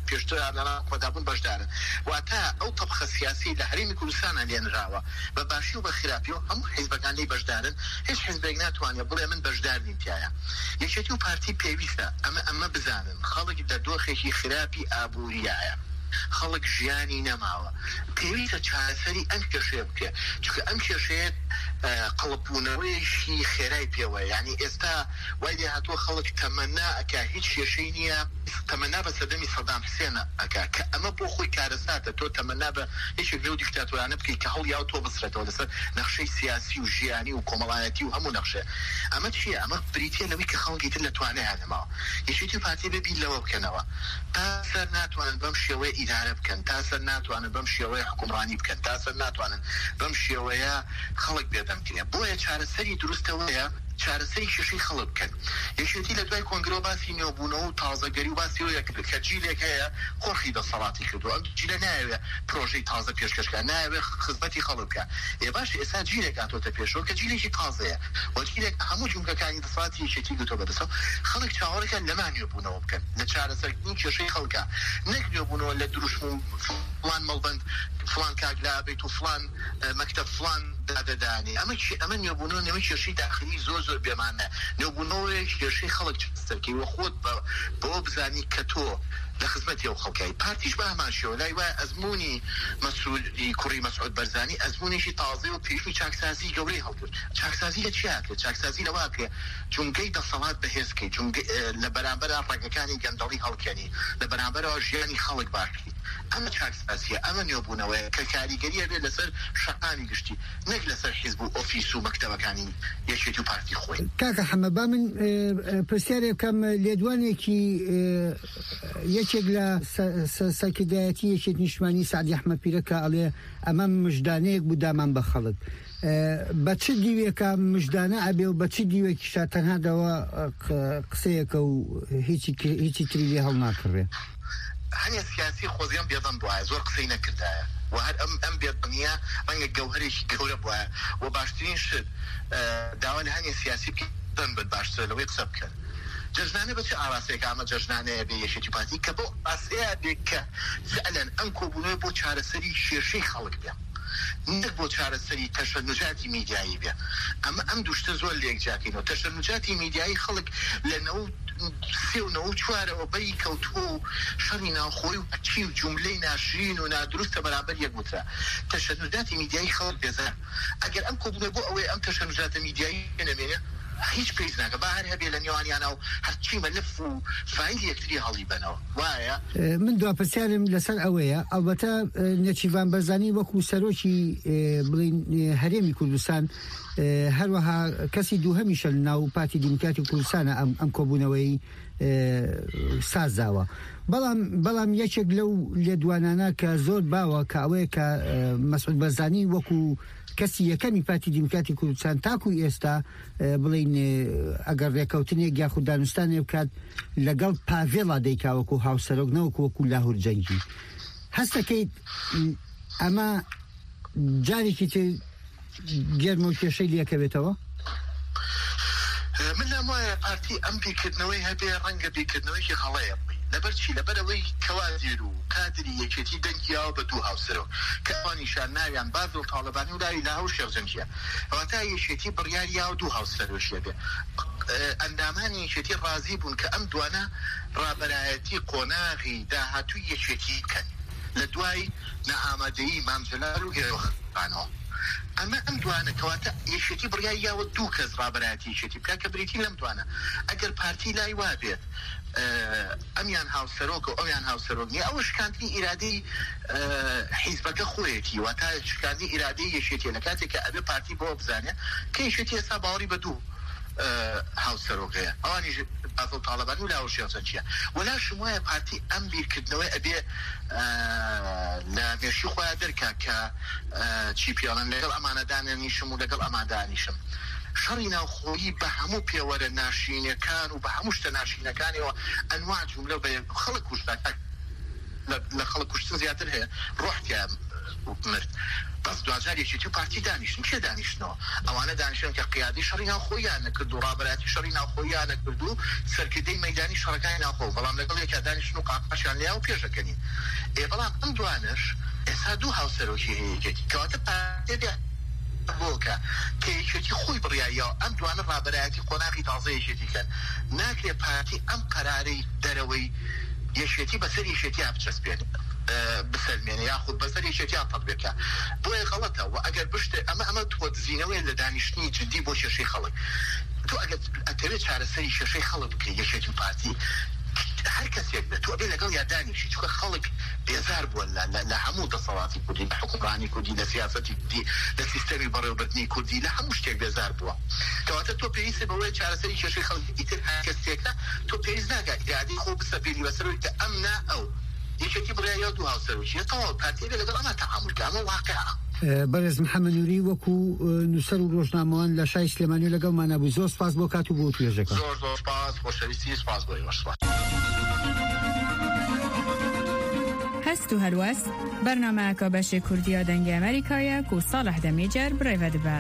پێشتر لەنا خۆدابوون بەشدارن واتە ئەو تەبخە سیاسی لە هەرێمی کوردستانە لێنراوە بە باشی و بە خراپی و هەموو حیزبەکان لێی بەشدارن هیچ حیزبێک ناتوانێت بڵێ من بەشدار نیم تایە یەکێتی و پارتی پێویستە ئەمە ئەمە بزانن خەڵک لە دۆخێکی خراپی ئابووریایە خەڵک ژیانی نەماوە پێویستە چارەسەری ئەم کێشەیە بکە چونکە ئەم کێشەیە قەڵبوونەوەیشی خێرای پێوە یعنی ئێستا وای لێ هاتووە خەڵک تەمەنا ئەکا هیچ کێشەی نییە تەمەنا بە سەردەمی سەدام حوسێنە ئەکا کە ئەمە بۆ خۆی کارەساتە تۆ تەمەنا بە هیچێک لەو دیکتاتۆرانە بکەیت کە هەڵیاو تۆ بسرێتەوە لەسەر نەخشەی سیاسی و ژیانی و کۆمەڵایەتی و هەموو نەخشە ئەمە چییە ئەمە بریتە لەوەی کە خەڵکی تر لە توانای هەنەماوە یەکێتی پارتی ببین لەوە بکەنەوە تا سەر ناتوانن بەم شێوەیە ئیدارە بکەن تا سەر ناتوانن بەم شێوەیە حکومڕانی بکەن تا سەر ناتوانن بەم شێوەیە خەڵک بێدەمکرێ بۆیە چارەسەری دروستەوەیە چارەسەری کێشەی خەڵک بکەن یەکێتی لە دوای کۆنگرۆ باسی نێوبوونەوە و تازەگەری و باسی ئەوەیە کرد کە جیلێک هەیە خۆرخی دەسەڵاتی کردووە ئەم جیلە نایەوێت پرۆژەی تازە پێشکەشکە نایەوێت خزمەتی خەڵک بکە ێ باش ئێستا جیلێک هاتۆتە پێشەوە کە جیلێکی تازەیە وە جیلێک هەموو جومکەکانی دەسەڵاتی یەکێتی گوتۆ بەدەستەوە خەڵک چاوەڕێکیان لەمان نێوبوونەوە بکەن لە چارەسەرکردنی کێشەی خەڵکە نەک نێوبوونەوە لە دروشم فلان مەڵبەند فلان کاگلا بێت و فلان مەکتەب فلان دادەدانی ئەمە ئەمە نێوبوونەوە نێوەی کێشەی داخلی زۆر زۆر بێمانە نێوبوونەوەی کێشەی خەڵک سەرکەی وە خۆت بۆ بزانی کە تۆ لە خزمەتی ئەو خەڵکایی پارتیش بە هەماشەوە لای وایە ئەزمموی مەسئولی کوڕی مەسعود بەرزانی ئەزممونێکی تازەی و پێشوی چاکسازی گەورەی هەڵگرت چاکسازی لە چیا کرد چاکسازی لەوا کرد جونگەی دەسەڵات بەهێزکەی لە بەرامبەر ڕێگەکانی گەندەڵی هەڵکەنی لە بەرامبەرەوە ژیانی خەڵک باشکرد ئەمە چاکسازیە ئەمە نێوبوونەوەیە کە کاریگەریە بێت لەسەر شەقانی گشتی نەک لەسەر حیزب و ئۆفیس و مەکتەبەکانی یەکێتی و پارتی خۆی کاکە حەمە با من پرسیارێک بکەم لێدوانێکی یەکێک لە سەرکردایەتی یەکێت نیشتمانی سعدی ئەحمەدپیرە کە ئەڵێ ئەمە مژدانەیەک بوو دامان بە خەڵک بە چ دیوێکە مژدانە ئەبێ و بە چ دیوێکیشا تەنهادەوە قسەیەکە و هیچی تری لێ هەڵ ناکڕێ هەنێ سیاسی خۆزیان بێدەم بواە زۆر قسەی نەکردایە و هەر ئەم ئەم بێدنیە ڕەنگە گەوهرێکی گەورە بواە و باشترین شت داوا لە هەنێ سیاسی بکەن بێت باشتر لەوەی قسە بکەن جژنانە بەچ ئاواسەیەک ئامە جژنانەیە بێ یەشێتی پارتی کە بۆ ئاسەیە بێت کە فعلەن ئەم کۆبوونەوە بۆ چارەسەری کێشەی خەڵک بێ نەک بۆ چارەسەری تەشەنجاتی میدیایی بێ ئەمە ئەم دوشتە زۆر لێکجاکەینەوە تەشەنجاتی میدیایی خەڵک لە نەوت سێ و نەوە چوارەوە بەری کەوتووە و شەڕی ناوخۆی و ئەچی و جوملەی ناشرین و نادروستە بەرامبەر یەک وترا تەشەنجاتی میدیایی خەڵک بێزار ئەگەر ئەم کۆبوونەوە بۆ ئەوەی ئەم تەشەنجاتە میدیایی نەمێنێ هیچ پێیز ناکە با هەر هەبێ لە نێوانیانە و هەرچی مەلف و فایل یەکتری هەڵی بنەوە وایە من دواپرسیارم لەسەر ئەوەیە ئەلبەتە نەچیڤان بەرزانی وەکو سەرۆکی بڵین هەرێمی کوردستان هەروەها کەسی دووهەمیشە لە ناو پارتی دیموکراتی کوردستانە ئەم کۆبوونەوەی سازاوە بەڵام بەڵام یەکێک لەو لێدوانانە کە زۆر باوە کە ئەوەیە کە مەسعود بەرزانی وەکو کەسی یەکەمی پارتی دیموکراتی کوردستان تاکوی ئێستا بڵین ئەگەر ڕێکەوتنێک یاخود دانوستانێ بکات لەگەڵ پاڤێڵا دەیکاوەکو هاوسەرۆک نەوەکو وەکو لاهور جەنگی هەست دەکەیت ئەمە جارێکی تر گێرمە و کێشەی لێکەوێتەوە من لام وایە پارتی ئەم بیرکردنەوەی هەبێ ڕەنگە بیرکردنەوەیکی هەڵەیە لەبەر چی لەبەرەوەی کەوازیر و کادری یەکێتی دەنگیاوە بە دوو هاوسەرەوە کەوانیشان ناویان بازڵ تاڵەبانی و لاوی لاهەو شێخجەنگیە ئەوەتا یەکێتی بڕیاریاوە دوو هاوسەرۆشیە بێ ئەندامانی یەکێتی ڕازی بوون کە ئەم دوانە ڕابەرایەتی قۆناغی داهاتووی یەکێتی بکەن لە دوای نەئامادەیی مامجلال و هێرەوەخانەوە ئەمە ئەم دوانە کەواتە یەکێتی بڕیاریاوە دوو کەس ڕابەرایەتی یەکێتی بکە کە بریتی لەم دوانە ئەگەر پارتی لای وا بێت ئەمیان هاوسەرۆک و ئەویان هاوسەرۆک نیە ئەوە شکاندنی ئیرادەی حیزبەکە خۆیەتی واتە شکاندنی ئیرادەی یەکێتیە لە کاتێک کە ئەبێ پارتی بۆ بزانێ کە یەکێتی ئێستا باوەڕی بە دوو هاوسەرۆکەیە ئەوانیش بازڵ تاڵەبانی و لاوە شێخجەنگیە وەلا شمایە پارتی ئەم بیرکردنەوەی ئەبێ لە مێشی خۆیان دەرکا کە چی پێڵەن لەگەڵ ئەمانەدانێنیشم و لەگەڵ ئەمادانیشم شەڕی ناوخۆیی بە هەموو پێوەرە ناشینەکان و بە هەموو شتە ناشینەکانەوە ئەنواع جوملە بە خەڵک کوشتن لە خەڵک کوشتن زیاتر هەیە ڕۆحتیان مرد بس دوجار یەکێتی و پارتی دانیشتن کێ دانیشتنەوە ئەوانە دانیشتن کە قیادی شەڕی ناوخۆیان نەکرد و ڕابەتی شەڕی ناوخۆیان نەکرد و سەرکردەی مەیدانی شەڕەکانی ناوخۆ بەڵام لەگەڵ یەکیا دانیشتن و قاقاشیان لیا و پێشەکەنین ئێ بەڵام ئەم دوانش ئێستا دوو هاوسەرۆکی هەیەکێتی کەواتە پارتێ بۆکە کە یەکێتی خۆی بڕیایەوە ئەم دوانە ڕابەرایەتی قۆناغی تازەیەکێتی کەن ناکرێ پارتی ئەم قەرارەی دەرەوەی یەشێتی بەسەر یەشێتی بچەسپێن بسەلمێنە یاخود بەسەر یەشێتی تەطبیقکە بۆیە غەڵەتە و ئەگەر بشتێ ئەمە ئەمە تۆدزینەوەی لە دانیشتنی جدی بۆ کێشەی خەڵک تۆ ئەگەر ئەتەوێت چارەسەری کێشەی خەڵک بکەی یەشێتی و پارتی هەر کەسێک بێت تۆ بێ لەگەڵ یا دانیشی چونکە خەڵک بێزار بووە لە هەموو دەسەڵاتی کوردی لە حکومڕانی کوردی لە سیاسەتی کوردی لە سیستەمی بەڕێوەبردنی کوردی لە هەموو شتێک بێزار بووە کەواتە تۆ پێویستە بەوەی چارەسەری کێشەی خەڵکی ئیتر هەر کەسێکە تۆ پێویست ناکات ئیرادەی خۆ بسەپێنی بەسەرەوەی کە ئەم نا ئەو یەکێکی بڕیایە دوو هاوسەرۆکیە تەواو پارتیە بێ لەگەڵ ئەمە تەعاملکە ئەمە واقعە بەرز محەممەد نووری وەکو نووسەر و ڕۆژنامەوان لە شای سلێمانی لەگەڵمانە بوو زۆر سپاس بۆ کات و بۆ توێژەکە زۆر زۆر سپاس خۆشەویستی سپاس بۆی وەسپاس هەست و هەلوەست بەرنامەیەکە بەشی کوردیە دەنگی ئەمریکایە و ساڵح دەمیجەر برێڤە دەبە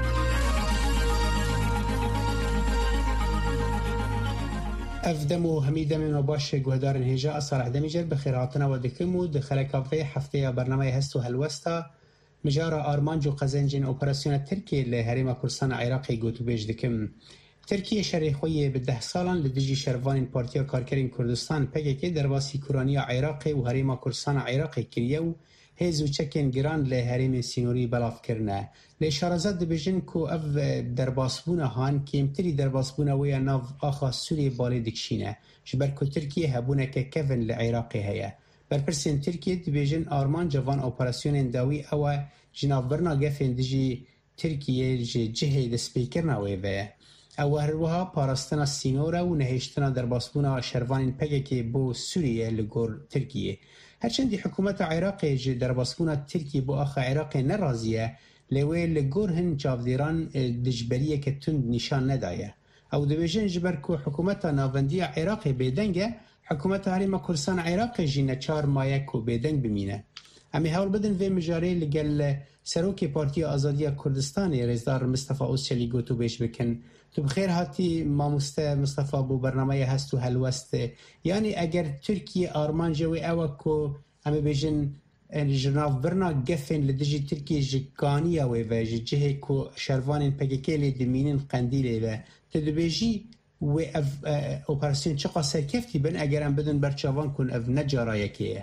ئەف دەم و هەمی دەمێنەوە باشێ گوهدارن هێژە ئەساڵح دەمیجەر بەخێرهاتنەوە دەکەم و دخەلەکاوفەی هەفتەیە بەرنامەی هەست و هەلوەستە مجارە ئارمانج و قەزەنجین ئۆپەراسیۆنە ترکیە لە هەرێمە کوردستان عێراقی گوتوبێژ دەکەم ترکیە شەڕی خۆی بە ده ساڵان لە دژی شەروانین پارتیا کارکەرین کوردستان پێکێکی دەرباسی کورانیا عێراقی و هەرێمە کوردستان عێراقی کردیە و هێز و چەکێن گران لە هەرێمی سینووری بەڵافکردنە لە شارەزاد دەبێژن کو ئەف دەرباسبوونە هان کێمتری دەرباسبوونەوەیە ناو ئاخا سووریە باڵێ دکشینە ji ber ku Tirkiye hebûneke kevin li Iraqê heye. Berpirsên Tirkiye dibêjin armanca van operasyonên dawî ew e ji navbirina gefên dijî Tirkiye ji cihê destpêkirina wê ve ye. Ew herwiha parastina sînora û nehêştina derbasbûna şervanên pekekê bo Sûriye li gor Tirkiye. Herçendî hikûmeta Iraqê ji derbasbûna Tirkiye bo axa Iraqê nerazî ye, lê wê li gor hin çavdêran dijberiyeke tund nîşan nedaye. Ew dibêjin ji ber ku hikûmeta navendiya Iraqê bêdeng e, hikûmeta Herêma Kurdistan Iraqê jî neçar maye ku bêdeng bimîne. Em ê hewl bidin vê mijarê li gel Serokê Partiya Azadiya Kurdistanê Rêzdar Mistefa Özçelî gotûbêj bikin. Tu bi xêr hatî mamoste Mistefa bû bernameyê hest û helwestê. Yanî eger Tirkiye armanca wê ew e ku em ê bêjin ji navbirina gefên li dijî Tirkiye ji kaniya wê ve ji cihê ku şervanên P K K lê dimînin Qendîlê ve. Tu dibêjî wê ev operasyon çiqa serkeftî bin eger em bidin berçavan kun ev ne carayekê ye.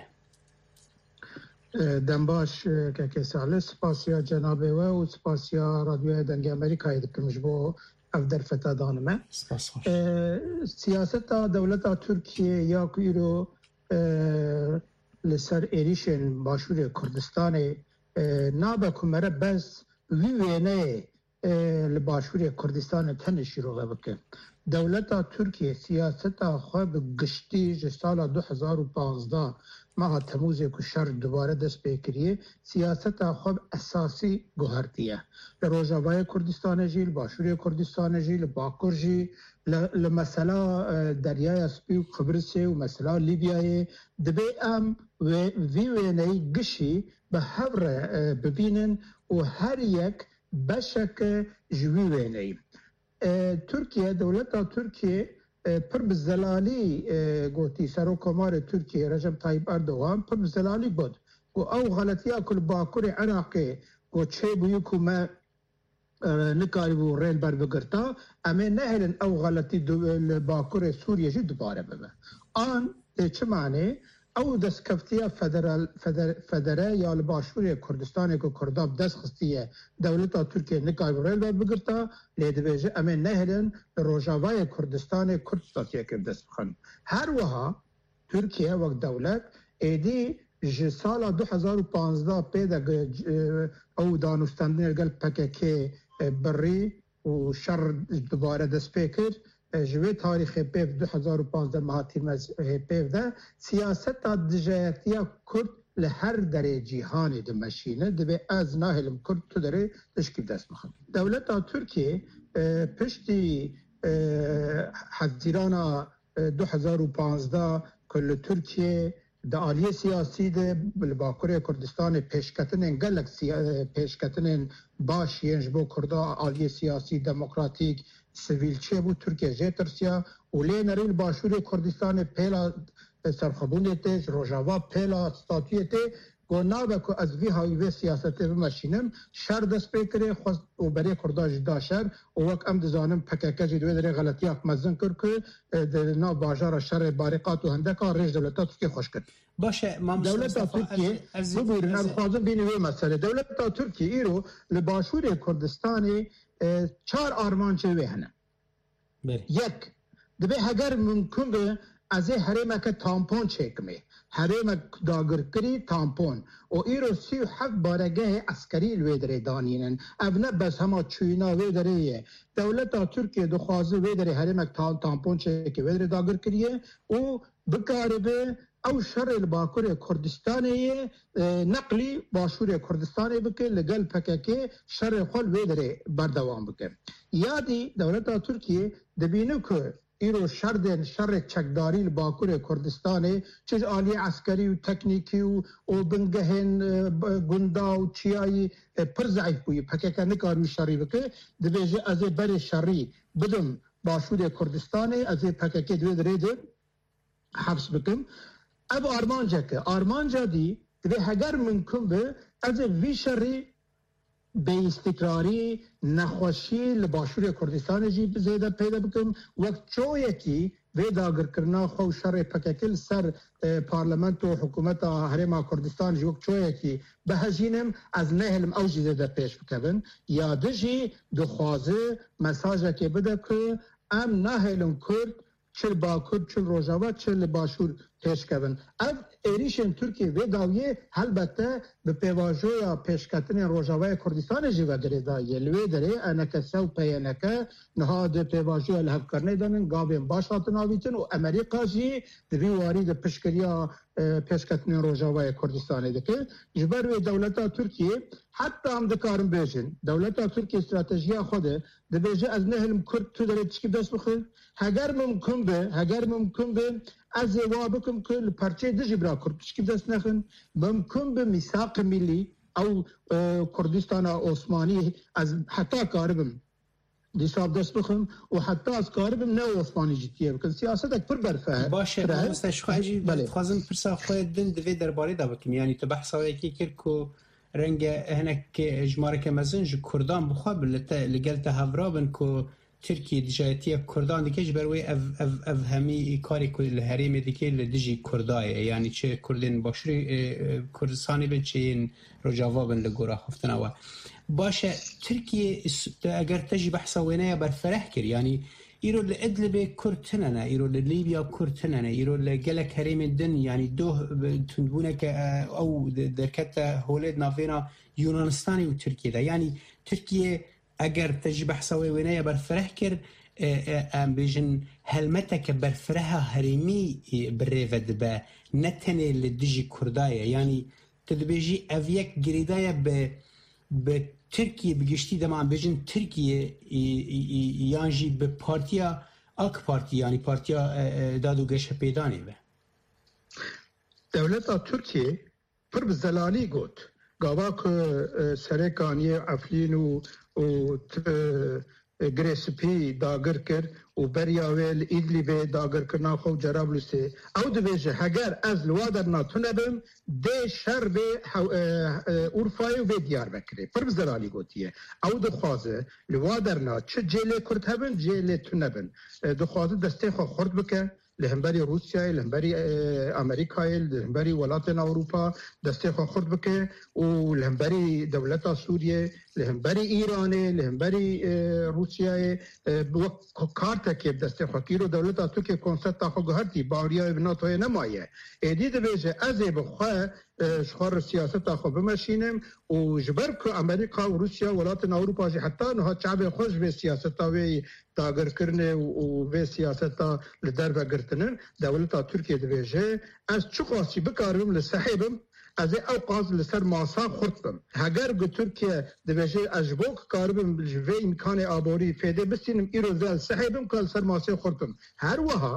دەمباش کەکێ ساڵێ سپاسیا جەنابێ وە و سپاسیا رادیۆیە دەنگی ئەمریکای دکمش بۆ ئەف دەرفەتە دانمە سیاسەتا دەوڵەتا تورکیە یاکو ئیرۆ لەسەر عێریشên باشوورê Kurdistanê nabe ku mere bes wî wêneyê li başûrê Kurdistanê tenê şîrove bikin. Dewleta Tirkiye siyaseta xwe bi giştî ji sala du hezar û panzdeh meha Temûzê ku şer dubare dest pê kiriye siyaseta xwe esasî guhertiye. Li Rojavayê Kurdistanê jî, li başûrê Kurdistanê jî, li Bakur jî, li mesela Deryaya Spî û Qibrîsê û mesela Lîbyayê dibe em vî wêneyî gişî bi hev re bibînin û her yek beşeke ji wî wêneyî. Türkiye, dewleta Türkiye pir bi zelalî gotî Serokkomarê Türkiye Recep Tayyip Erdogan pir bi zelalî got ku ew xeletiya ku li Bakurê Iraqê ku çêbûyî ku me nikarîbû rêl berbigirta em ê nehêlin ew xeletî li Bakurê Sûriye jî dubare bibe. An tê çi manê ew destkeftiya federe ya li başûrê Kurdistanê ku Kurda bi dest xistiye dewleta Tirkiye nikarîbû rêl berbigirta lê dibêje em ê nehêlin li Rojavayê Kurdistanê Kurd statiyekê bi dest bixin. Her wiha Tirkiye wek dewlet êdî ji sala du hezar û panzdeh pê de ew danûstandinê gel P K K birî û şer dubare dest pê kir ji vê tarîxê pêv du hezar û panzdeh meha tîrmezê pêv de siyaseta dijeyetiya Kurd li her derê cîhanê dimeşîne dibe ez nahêlim Kurd tu derê tişkî dest bixin. Dewleta Tirkiye piştî hezîrana du hezar û panzdeh ku li Tirkiye د عالیه سیاسی د باکوری کردستان پیشکتن گلک پیشکتن باش ینج بو کردا عالیه سیاسی دموکراتیک سیویل چه بو ترکیه جه ترسیا و لینرین باشور کردستان پیلا سرخبونیت روجاوا پیلا ستاتویت گناه که از وی هایی سیاست بمشینم شر دست بکره خواست و برای کرداج داشر و وقت ام دزانم پککه جدوی در غلطیات مزن کرد که در نا باجار شر باریقات و هندکا ریج دولتا ترکیه خوش کرد. باشه دولتا ترکیه ببورن از خوازم بینوی مسئله دولتا ترکیه ایرو لباشور کردستانی چهار آرمان چه ویهنه یک دبی هگر ممکن به از حریم که تامپون چکمه حریم داگرکری تامپون و ایرو سی و هفت بارگاه عسکری الویدره دانینن ابنه بس همه چوینا ویدره دولتا ترکیه دخوازه ویدره حریم تامپون چکه ویدره داگرکریه و بکاربه او شر الباکور کردستانی نقلی باشور کردستانی بکه لگل پککه شر خل ویدره بردوام بکه یادی دولتا ترکیه دبینو که ایرو شردن شر چکداری باکور کردستان چیز عالی عسکری و تکنیکی و او بنگهن گندا و چیایی پر ضعیف بوی پکه نکار میشاری بکه دبیجه از بر شری بدم باشور کردستان از پکه دوی درده حبس بکم اب آرمانجا که آرمانجا دی دبی هگر ممکن به از وی شری به استقراری نخوشی لباشور کردستان جی زیاده پیدا بکن وقت چویه کی وی داگر کرنا خو شر پککل سر پارلمنت و حکومت حرم کردستان جی وقت چویه کی به هجینم از نهلم اوجی زیاده پیش بکن یاده جی دخوازه مساجه که بده که ام نهلم کرد چل باکر چل روجاوا چل باشور پیش کردن اف ایریشن ترکیه و داویه البته به پیواژویا پیشکتن روجاوای کردستان جیو دره دایه لوی دره انک سو پینکه نهاد پیواژویا لحف کرنه دانن گابین باشات ناویتن و امریکا جی دوی وارد پشکریا پیشکتن روجاوای کردستان دکه جبر و دولتا ترکیه حتی هم دکارم بیشن دولتا ترکیه استراتژیا خوده دبیجه از نهلم کرد تو داره چکی دست بخیر هگر ممکن به هگر ممکن به از وابکم که پرچه دجی برا کردش که دست نخن ممکن به میثاق ملی او کردستان عثمانی از حتی کاربم دیساب دست بخم و حتی از کاربم نه عثمانی جدیه بکن سیاست اک پر برفه باشه مستشفى اجي خوازم فرصه خود دن دوی درباره دا بکم یعنی تو بحث های که کرد که رنگ هنک اجماره که مزنج کردان بخواب لگل تهورابن که ترکیه دجایتی کردان دیگه بروی اف اف اف همی کاری کل هریم دیگه لدیجی کردایه یعنی چه کردن باشری کردستانی بن چه این رجاوا بن لگورا خفتنا و باشه ترکیه اگر تجی بحث وینه بر فرح کر یعنی ایرو لادلب کردتنه ایرو لیبیا کردتنه ایرو لگلک هریم دن یعنی دو تندبونه که او درکت هولد نافینا یونانستانی و ترکیه ده یعنی ترکیه اگر تجي بحثوي وينايا برفره كر ام بيجن هلمتك برفرها هرمي بريفد با نتني لدجي كردايا يعني تدبيجي افيك جريدايا ب بتركيا بجشتي دما بيجن تركيا يانجي ببارتيا اك بارتي يعني بارتيا دادو گش بيداني به دولتا تركيا پر بزلالي قوت قاباك سرکانی افلین و و گریسپی داگر کرد و بریاویل ایدلی به داگر کرنا خو جرابلوسی او دویجه هگر از لوادر ناتونه بم ده شر به اورفای و دیار بکره پر بزرالی گوتیه او دخوازه لوادر نا چه جیله کرد هبن جیله تونه بن دخوازه دسته خو خورد بکن لهمبری روسیای لهمبری امریکای لهمبری ولاتن اروپا دسته خو خورد بکه و لهمبری دولت سوریه لهمبری ایران لهمبری روسیای وقت کارت که دسته خو کیرو دولت تو که کنسرت خو گهرتی باوریا بناتو نمایه ادید بهجه از بخوا شخار سیاست خو بمشینم و جبر که امریکا و روسیا ولاتن اروپا جی حتی نه شعب خوش به سیاست وی تاگر کرنه و به سیاست لدر بگرتنن دولت ترکیه دویجه از چه خاصی بکارم لصاحبم از اوقاز لسر ماسا خورتم هگر گو ترکیه دویجه اجبوک کاربم جوی امکان آبوری فیده بسینم ایرو زل صاحبم کال سر ماسا خورتم هر وها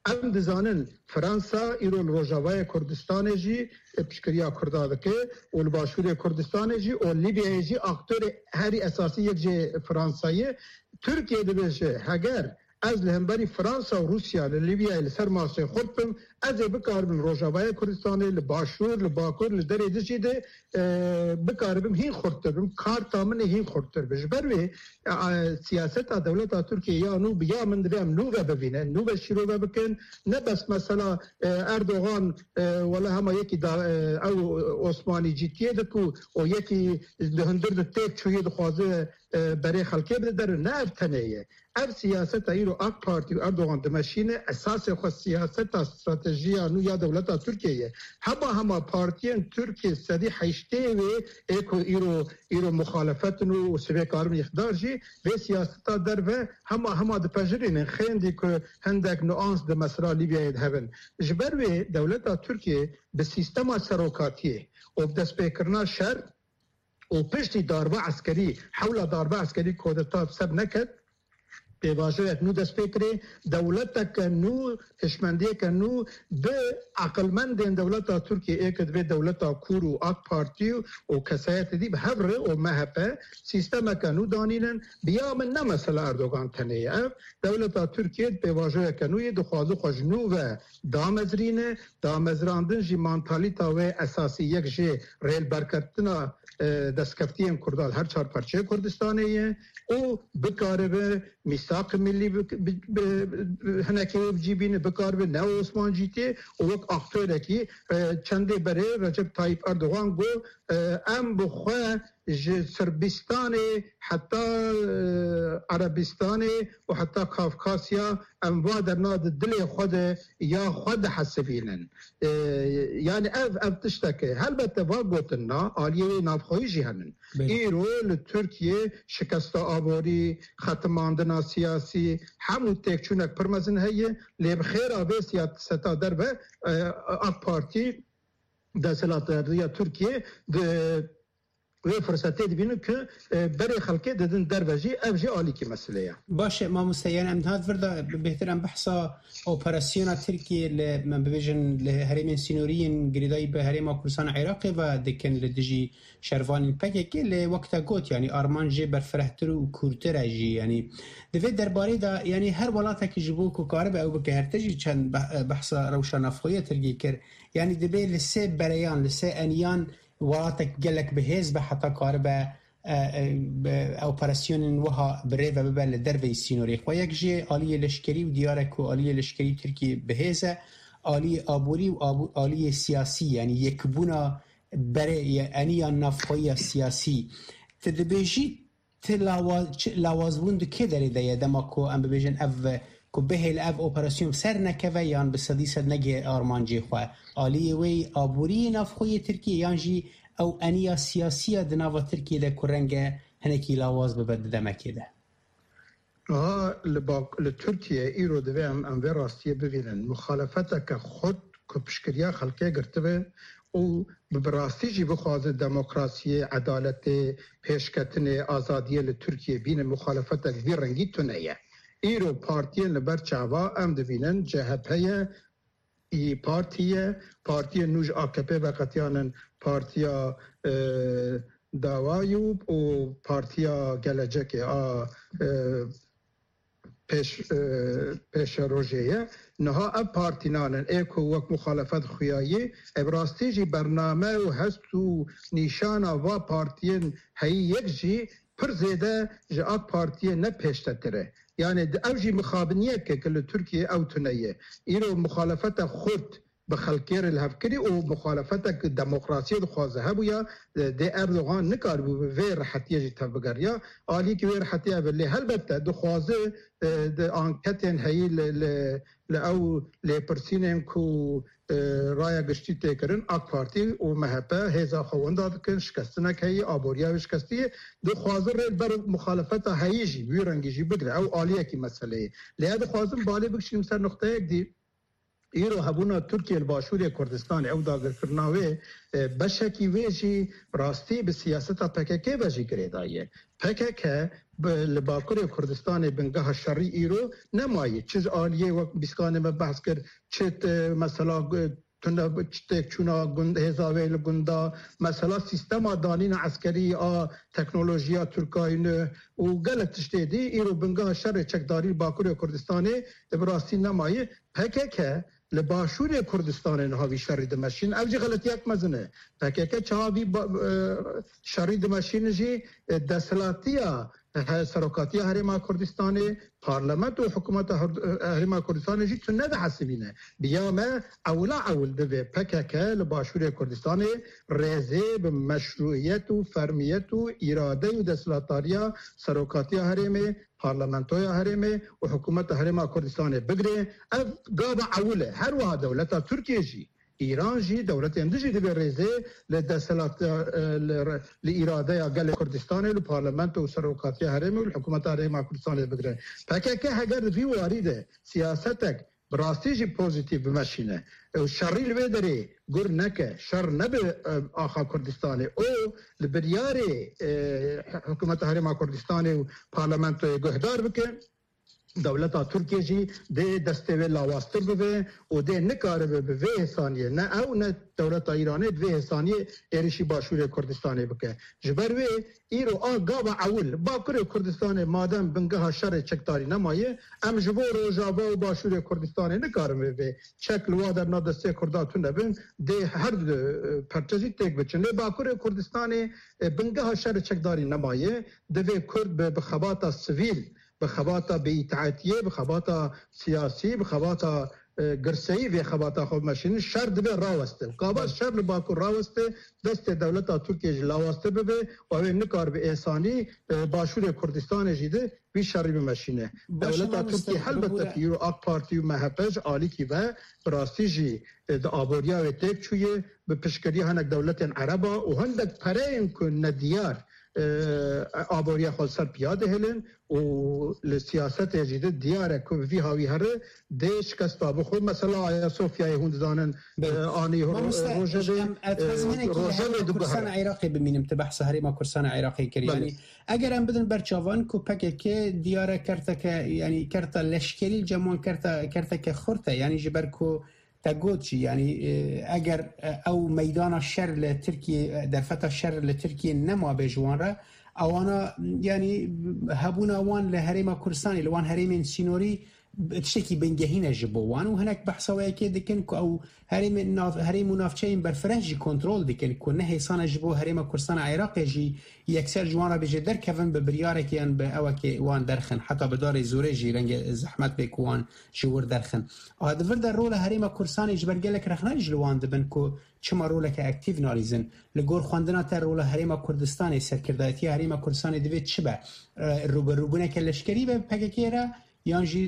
ام دزانن فرانسا ایرو روجاوای کردستان جی پشکریا کرداد که و باشور کردستان جی و لیبیا جی اکتور هری اساسی یک جی فرانسایی ترکیه دبیشه هگر از لهمبری فرانسا و روسیا لیبیا لسر ماسه خودم از بکارم روجاوای کردستان لباشور لباکور لدری دشیده بکارم هین خورترم کار تامن هین خورتر بش بروی سیاست دولت ترکیه یا نو بیا من دریم نو ببینه نو بشیرو بکن نه بس مثلا اردوغان ولا هم یکی او عثمانی جیتیه دکو او یکی دهندر تک چوی دخوازه برای خلقه بده در نه افتنیه اب سیاست ایرو اک پارتی و اردوغان دمشینه اساس خود سیاست استراتژی نو یا دولت ترکیه هما هما پارتیان ترکیه سدی حیشته و ایکو ایرو ایرو مخالفت نو و سوی کارم اقدار جی و سیاست در و هما هما د پجرین خیندی که هندک نوانس د مسئله لیبیا هبن جبر و دولت ترکیه به سیستم سروکاتیه و دست بکرنا شر و پشتی داربه عسکری حول داربه عسکری کودتا سب نکد به واجبه نو دست بکری دولت کنو هشمندی کنو به عقلمند دولت ترکیه اکد به دولت کورو اک پارتی و کسایت دی به هبر و مهبه سیستم کنو دانیلن بیا من نه مثلا اردوغان تنیه دولت ترکیه به واجبه کنوی دخوازو خوشنو و دامزرینه دامزراندن جی مانتالیتا و اساسی یک جی ریل برکتنا دستکفتیم کردال هر چهار پرچه کردستانیه او بکاره به میثاق ملی هنکی بجیبین بکاره به نو عثمان جیتی و وقت اختاره کی چنده بره رجب طایب اردوغان گو ام بخواه سربستان حتی عربستان و حتی کافکاسیا اموا در ناد دل خود یا خود حسبینن یعنی اف اف تشتکه هل بتوا گوتنا آلیه نافخوی جهنن ایرو لترکیه شکست آباری ختماندنا سیاسی همو تکچونک پرمزن هیه لیب خیر آبه سیاستا در به اک پارتی دستلات یا ترکیه و فرصتی دبینو که برای خلقه دادن دروژی افجی عالی کی مسئله باشه ما مستیان امتحاد فردا بهترم بحثا اپراسیون ترکیه ل من ببیجن لهرم سینورین گریدای به هرم کردستان عراق و دکن لدجی شروان پکه ل وقت گوت یعنی آرمان جی برفرهتر و کورتر اجی یعنی دوی درباره دا یعنی هر ولاته که جبو کو کار به او به هرتجی چند بحثا روشن افخویه ترکی کر یعنی دبی لسه بریان لسه انیان ولاتك قالك بهز بحتى كاربا اوبراسيون وها بريفا ببال دربي سينوري ويك جي آلية لشكري وديارك وآلية لشكري تركي بهزة آلية آبوري وآلية سياسي يعني يكبونا بري أنيا نفخية سياسي تدبيجي تلاوازبون دو كدري دايا دماكو ام ببيجن اف کو به الاف اپراسیون سر نکوه یان به صدی صد نگه آرمانجی خواه آلیه وی آبوری نافخوی ترکیه یان جی او انیا سیاسی دناوا ترکیه ده کرنگه هنکی لاواز ببد دمکه ده آه لترکیه ایرو دوه هم انوه راستیه ببینن مخالفت که خود که پشکریا خلقه گرتبه او براستی جی بخواهد دموکراسی عدالت پیشکتن آزادیه لترکیه بین مخالفت که رنگی تونیه ایرو پارتیه لبر چاوا ام دبینن جهبه ای پارتیه پارتیه نوج آکپه و قطیانن پارتیا داوایوب و پارتیا گلجک آ پیش پیش روژیه نها اب پارتینانن ایکو وقت مخالفت خویایی ابراستی جی برنامه و هست و نیشانه و پارتین هی یک جی پر زیده جا پارتیه نه پیشتره يعني اوجي مخابنيه كل تركيا او تونيه ايرو مخالفته خود بخلكير الهفكري ومخالفتك الديمقراطيه دخوازها بويا دي اردوغان نكاربو في رحتيه تبغريا علي كي رحتيه باللي هلبته دخوازه انكتن هي ل او لبرسينن كو رايا گشتي تكرن اك بارتي و مهبه هزا خونداد كن شكستنك هي ابوريا شكستي دخوازه بر مخالفته هيجي بيرنجي بدل او عليه كي مساله لهذا خوازم بالي بكشيم سر نقطه دي ایرو هبونا ترکیه الباشور کردستان او داگر کرناوه بشکی ویجی راستی به سیاست پکک وجی گریدایه پکک لباکر کردستان بنگاه شرعی ایرو نمایی چیز آلیه و بیسکانه ما بحث کرد چت مثلا تنها چتک چونا گند هزاویل گندا مثلا سیستم دانین عسکری آ تکنولوژیا ترکاین و غلط تشتیدی ایرو بنگاه شر چکداری باکر کردستان ابراسی نمایی پکه لباشور کردستان نهاوی شرید ماشین اوجی غلطیات مزنه پکه چاوی شرید ماشین جی دسلاتیا سرکاتی هرما کردستان پارلمان و حکومت هرما کردستان جی تو نده حسبینه بیامه اولا اول دوه پکه لباشور کردستان رزه به مشروعیت و فرمیت و اراده و دستلاتاریا سرکاتی هرمه پارلمانتوی هرمه و حکومت هرما کردستان بگره اف قاب اوله هر واحد دولتا ترکیه جی ایران جی دولت اندجی دی برزه لدسلات لاراده قال کردستان و پارلمان و سرکاتی هرمه و حکومت هرما کردستان بگره پکه اگر فی وارده سیاستک براستی جی پوزیتیو بمشینه و شری لوی داره گر نکه شر نبه آخا کردستان او لبریار حکومت هرما کردستان و پارلمان تو گهدار بکن دولتا ترکیه جی ده دسته و لاواستر بوه و ده نکاره به به ثانیه نه او نه دولتا ایرانه به ثانیه ایرشی باشور کردستان بکه جبروی ایرو آگاو اول باکر کردستان مادام بنگاه شر چکتاری نمایه ام جبو روجاوا و باشور کردستان نکاره به چک لوادر نا دسته کرداتون نبین ده هر پرچزی تک بچنه باکر کردستان بنگاه شر چکتاری نمایه ده کرد به خباتا سویل بخباتا بیتعاتیه بخباتا سیاسی بخباتا گرسایی و خباتا خود ماشین شر دبه راوسته قابل شر لباکو راوسته دست دولتا ترکیه جلاوسته ببه و اوه نکار به احسانی باشور کردستان جیده بی شری بماشینه دولتا ترکیه حل بتفیر و آق پارتی و محبج آلی کی و براستی جی دا آبوریا و تیک چویه به پشکری هنک دولت عربا و هندک پرین کن ندیار آبوریا خود سر پیاده هلن و لسیاست جدید دیاره که وی هاوی هره دیش کستا بخود مثلا آیا صوفیای هوند زانن آنی روژه روژه دو کرسان عراقی بمینم تبحث هریما کرسان عراقی کری یعنی اگر هم بدن برچاوان که پکه که دیاره کرتا که یعنی کرتا لشکری جمعان کرتا کرتا که خورته یعنی جبر که تقولشي يعني اگر او ميدان الشر لتركيا درفت الشر لتركيا نما بجوانرا او انا يعني هبونا وان لهريما كردستان لوان هريمين سينوري تشتكي بنجهين جبوان وهناك بحثوا كده كان او هريم ناف هريم نافچين برفرنج كنترول دي كان كونه هيسان جبو هريما كردستان عراق جي يكسر جوانا بجدر كفن ببرياره كان باوكي وان درخن حتى بدار زوريجي رنج زحمت بكوان جور درخن هذا فرد الرول هريما كردستان جبر قالك رخناج لوان دبنكو چما رولك اكتيف ناريزن لگور خواندنا تر رول هريما كردستان سركرداتي هريما كردستان دويت چبا روبروبونه كلشكري به پککيرا یانجی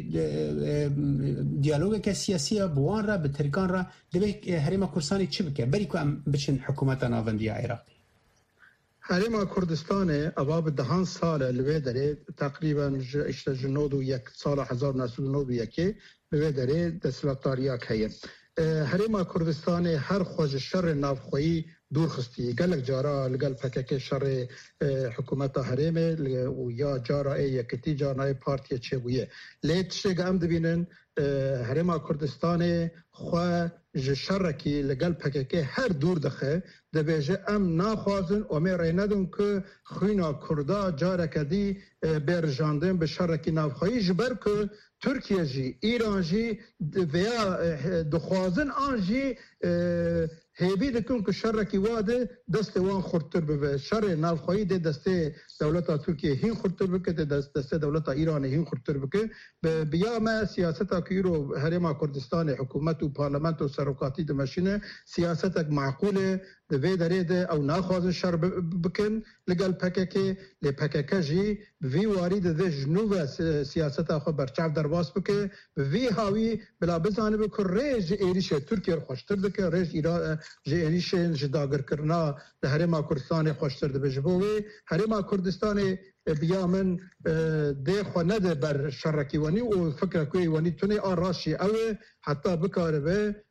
دیالوگ که سیاسی بوان را به ترکان را دبی هرما کردستان چی بکه بری که ام بچن حکومت ناوندی عراق هرما کردستان اواب دهان سال لوی داره تقریبا اشت جنود و یک سال هزار و نهصد و نود و یک لوی داره دستلاتاریا که هرما کردستان هر خوش شر نافخویی دور خستی گلک جارا لگل پکک شر حکومت هرمه و یا جارا یکتی جارای پارتی چه بویه لیت شگ ام دبینن هرما کردستان خو شر کی لگل پکک هر دور دخه دبیجه ام ناخوازن و می ریندن که خوینا کردا جارا کدی برجاندن به شر کی نافخوی جبر که ترکیه جی ایران جی ویا دخوازن آن جی هیبی دکن که شر کی واده دست وان خورتر به شر نافخوی ده دست دولت ترکیه هین خورتر بکه ده دست دست دولت ایران هین خورتر بکه بیا ما سیاست کی رو هرما کردستان حکومت و پارلمان و سرکاتی ده ماشینه سیاست معقوله ده وی داره ده او ناخواز شر بکن لگل پکک ل پکک جی وی وارد ده جنوب سیاست خو برچاو درواز بکه وی هاوی بلا بزانه بکه ریج ایریش ترکیه خوشتر بکه ریج ایران جیریش جداگر کرنا ده هرما کردستان خوشتر ده بجبوی هرما کردستان بیامن ده خو نده بر شرکی ونی و فکر کوی ونی تونه آراشی اوه حتی بکاره به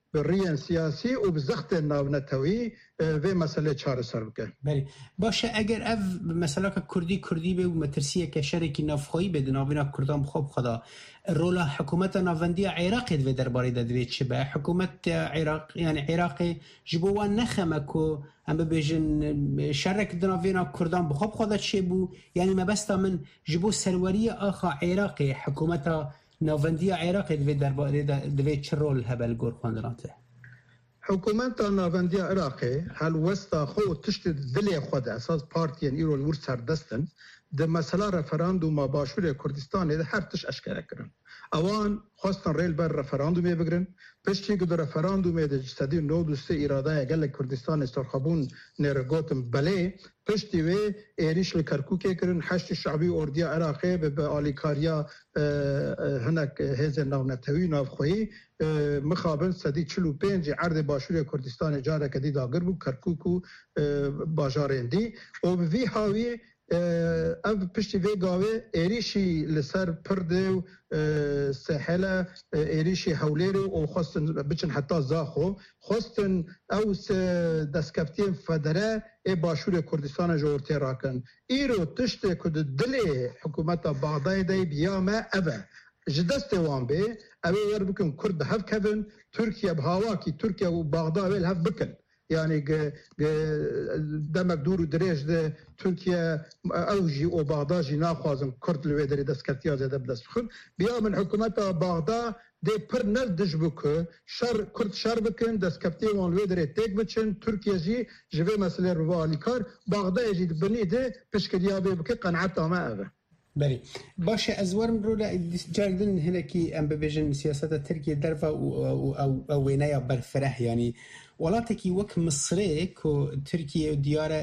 بالريان سياسي وبزخت الناونتوي في مسألة شار سربك. بله باشه اگر اف مثلا که کردی کردی به مترسیه که شرکی نافخویی به ناوینا کردان بخوب خدا رولا حکومت ناوندی عراق و درباره دادویت چه به حکومت عراق یعنی عراق جبوان نخمکو ام ببیجن شرک ناوینا کردان بخوب خدا چه بو یعنی ما بستا من جبو سروری آخا عراق حکومت ناوندی عراق و درباره دادویت چه رول هبل گور خواندراته حکومت ناوندی عراقی هل وستا خو تشت دلی خود اساس پارتیان ایرو ور سردستن د مسئله رفراندوم باشور کردستان ده هر تش اشکال کردن اوان خواستن ریل بر رفراندوم بگیرن پشتی که در رفراندوم ده جسدی نو دوسته اراده گل کردستان استرخابون نرگوتم بله پشتی و ایریش لکرکوک کردن حشد شعبی اردی عراقی به آلیکاریا هنک هزه ناونتوی نافخویی مخابن سدی چلو پنج عرض باشور کردستان جاره کدی داگر بو کرکوک و باجارندی و به وی هاوی اف پشتی وی گاوه ایریشی لسر پرده و ساحله ایریشی حولیر و خواستن بچن حتی زاخو خواستن او دستکفتین فدره ای باشور کردستان جورتی راکن ایرو تشتی کد دلی حکومت باغدای دی بیامه اوه جدست وان به اوه ور بکن کرد هف کفن ترکیه بهاواکی ترکیه و باغدا ویل هف بکن يعني دمك دور دريج ده تركيا اوجي او بغداد ناخذن كرد الويدري دسكتيا زاد بدس بخن بيا من حكومه بغداد دي پر نردج بكو شر كرد شر بكن دسكتيا وان الويدري تيك بچن تركيا جي جوي مساله روالي كار بغداد جي بني ده بشكريا بك قنعت ما ابا بله باشه از ورم رو جاردن هناكي ام ببيجن سياسات تركيا درفا او او او وينايا برفرح يعني ولاتكي وك مصري كو تركيا ديارة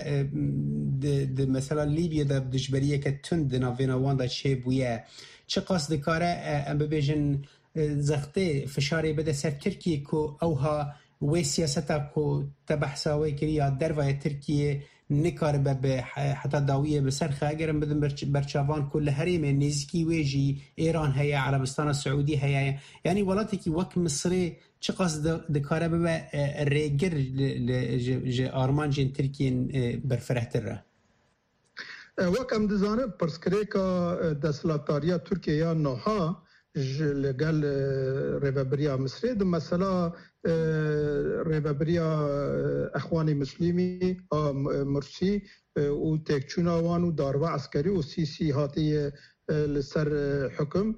د مثلا ليبيا ده بدجبريه كتند نافينا واندا شيبويا چه قصد كاره ام ببيجن زغتي فشاري بده سر تركيا كو اوها و سياستا كو تبحثاوي كريا درفا تركيا نکار به حتی داویه به سرخه اگرم بدن برچاوان کل حریم نزکی ویجی ایران هیا عربستان السعودی هیا یعنی ولاتی که وک مصری چه قصد دکاره به ریگر ج آرمان جن ترکیه برفرهتر را وک ام دزانه پرسکری که دستلاتاریا ترکیه یا نوها لقال ريبابريا مصري ده مثلا ريبابريا اخواني مسلمي مرسي و تكچونا وانو داروا عسكري و سي سي هاتي لسر حكم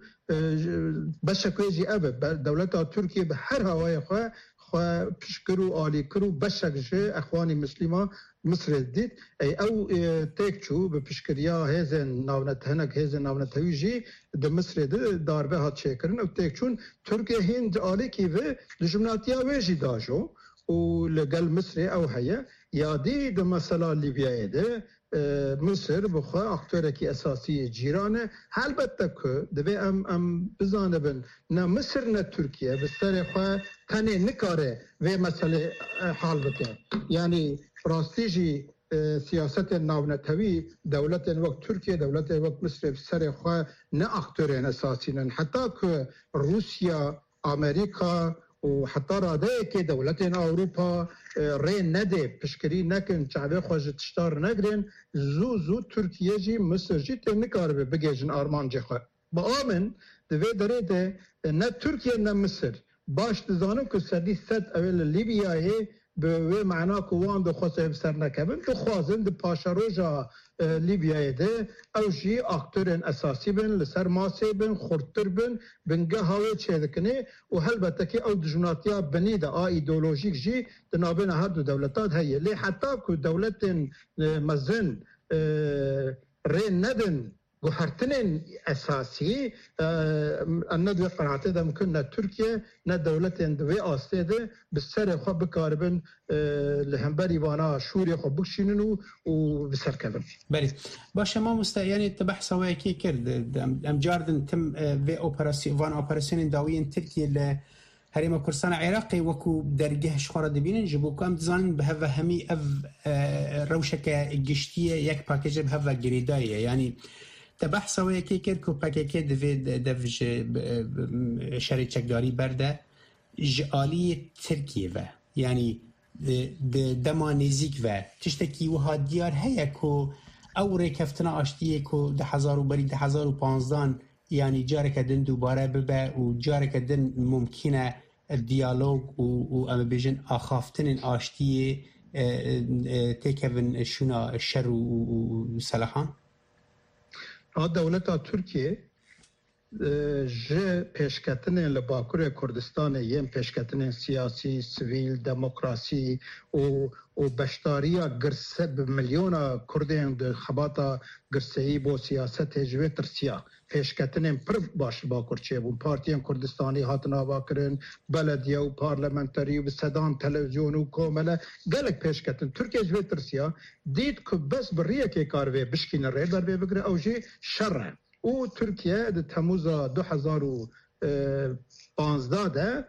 بشكوجي اب دولتها تركيا بحر هواي خو خو بشكرو الي كرو بشك اخواني مسلمه مصر ديت اي او تكچو بپشکریا هزن ناونت هنک هزن ناونت هوجي د مصر دار به هات شکرن او تكچون ترکیه هند آلی کی و دجمناتیا وجی داجو و لقل مصر او هيا يادي د مثلا ليبيا ده مصر بخوا اکتورکی اساسی جیرانه البته که دوی ام ام بزانبن نه مصر نه ترکیه به سر خوا تنه نکاره و مسئله حال بکن یعنی راستیجی سیاست ناونتوی دولت وقت ترکیه دولت وقت مصر به سر خوا نه اکتورین اساسی نه حتی که روسیا امریکا و حتی راده که دولتین اروپا رین نده پشکری نکن چعبه خواهد تشتار نگرن زو زو ترکیه جی مصر جی تنکار به بگیجن آرمان جی خواه با آمن دوی داره ده نه ترکیه نه مصر باش دزانم که سردی ست اول لیبیایی به معنا که وان دو خواسته بسر نکبن دو خوازن دو پاشاروژا لیبیای ده او جی اکتورین اساسی بن لسر ماسی بن خورتر بن بنگه هاوی چه دکنه و البته که او دجوناتیا بنی ده آ ایدولوژیک جی دنابین هر دو دولتات هیه لی حتی که دولت مزن رین ندن گوهرتنین اساسی اندوی قناعته ده ممکن نه ترکیه نه دولت اندوی آسته ده بسر خواه بکاربن لهمبری وانا شوری خواه بکشینن و بسر کبن بله باشه ما مستعیانی تبحث هوایی که کرد ام جاردن تم وی اپراسیون وان اپراسیون داویین ترکیه ل هریم کردستان عراقی وکو درگه شخورا دبینن جبو که ام دزانن به هوا همی اف روشک گشتیه یک پاکیج به هوا گریدایه یعنی تبحث هوایی که کرد که پاکیج دوی دوش شریچکداری برده جالی ترکیه و یعنی دما نزیک و تشتکی وها دیار هیا کو او ریکفتنا آشتیه کو ده هزار و بری ده هزار و پانزدان یعنی جاره کدن دوباره ببه و جاره کدن ممکنه دیالوگ و, و اما بیجن آخافتن آشتیه تکون شونا شر و سلاحان؟ دولت ترکیه جه پیشکتن لباکور کردستان یم پیشکتن سیاسی، سویل، دموکراسی و و بشتاریا گرسه بملیونا کردین ده خباتا گرسهی بو سیاست جوه ترسیا پیشکتن پر باش باکور چه بون پارتیان کردستانی هاتنا باکرن بلدیه و پارلمنتاری و صدان تلویزیون و کومله گلک پیشکتن ترکیه جوه ترسیا دید که بس بریه که کاروه بشکین ریل بر بگره او جه شره و ترکیه ده تموز دو هزار و پانزده ده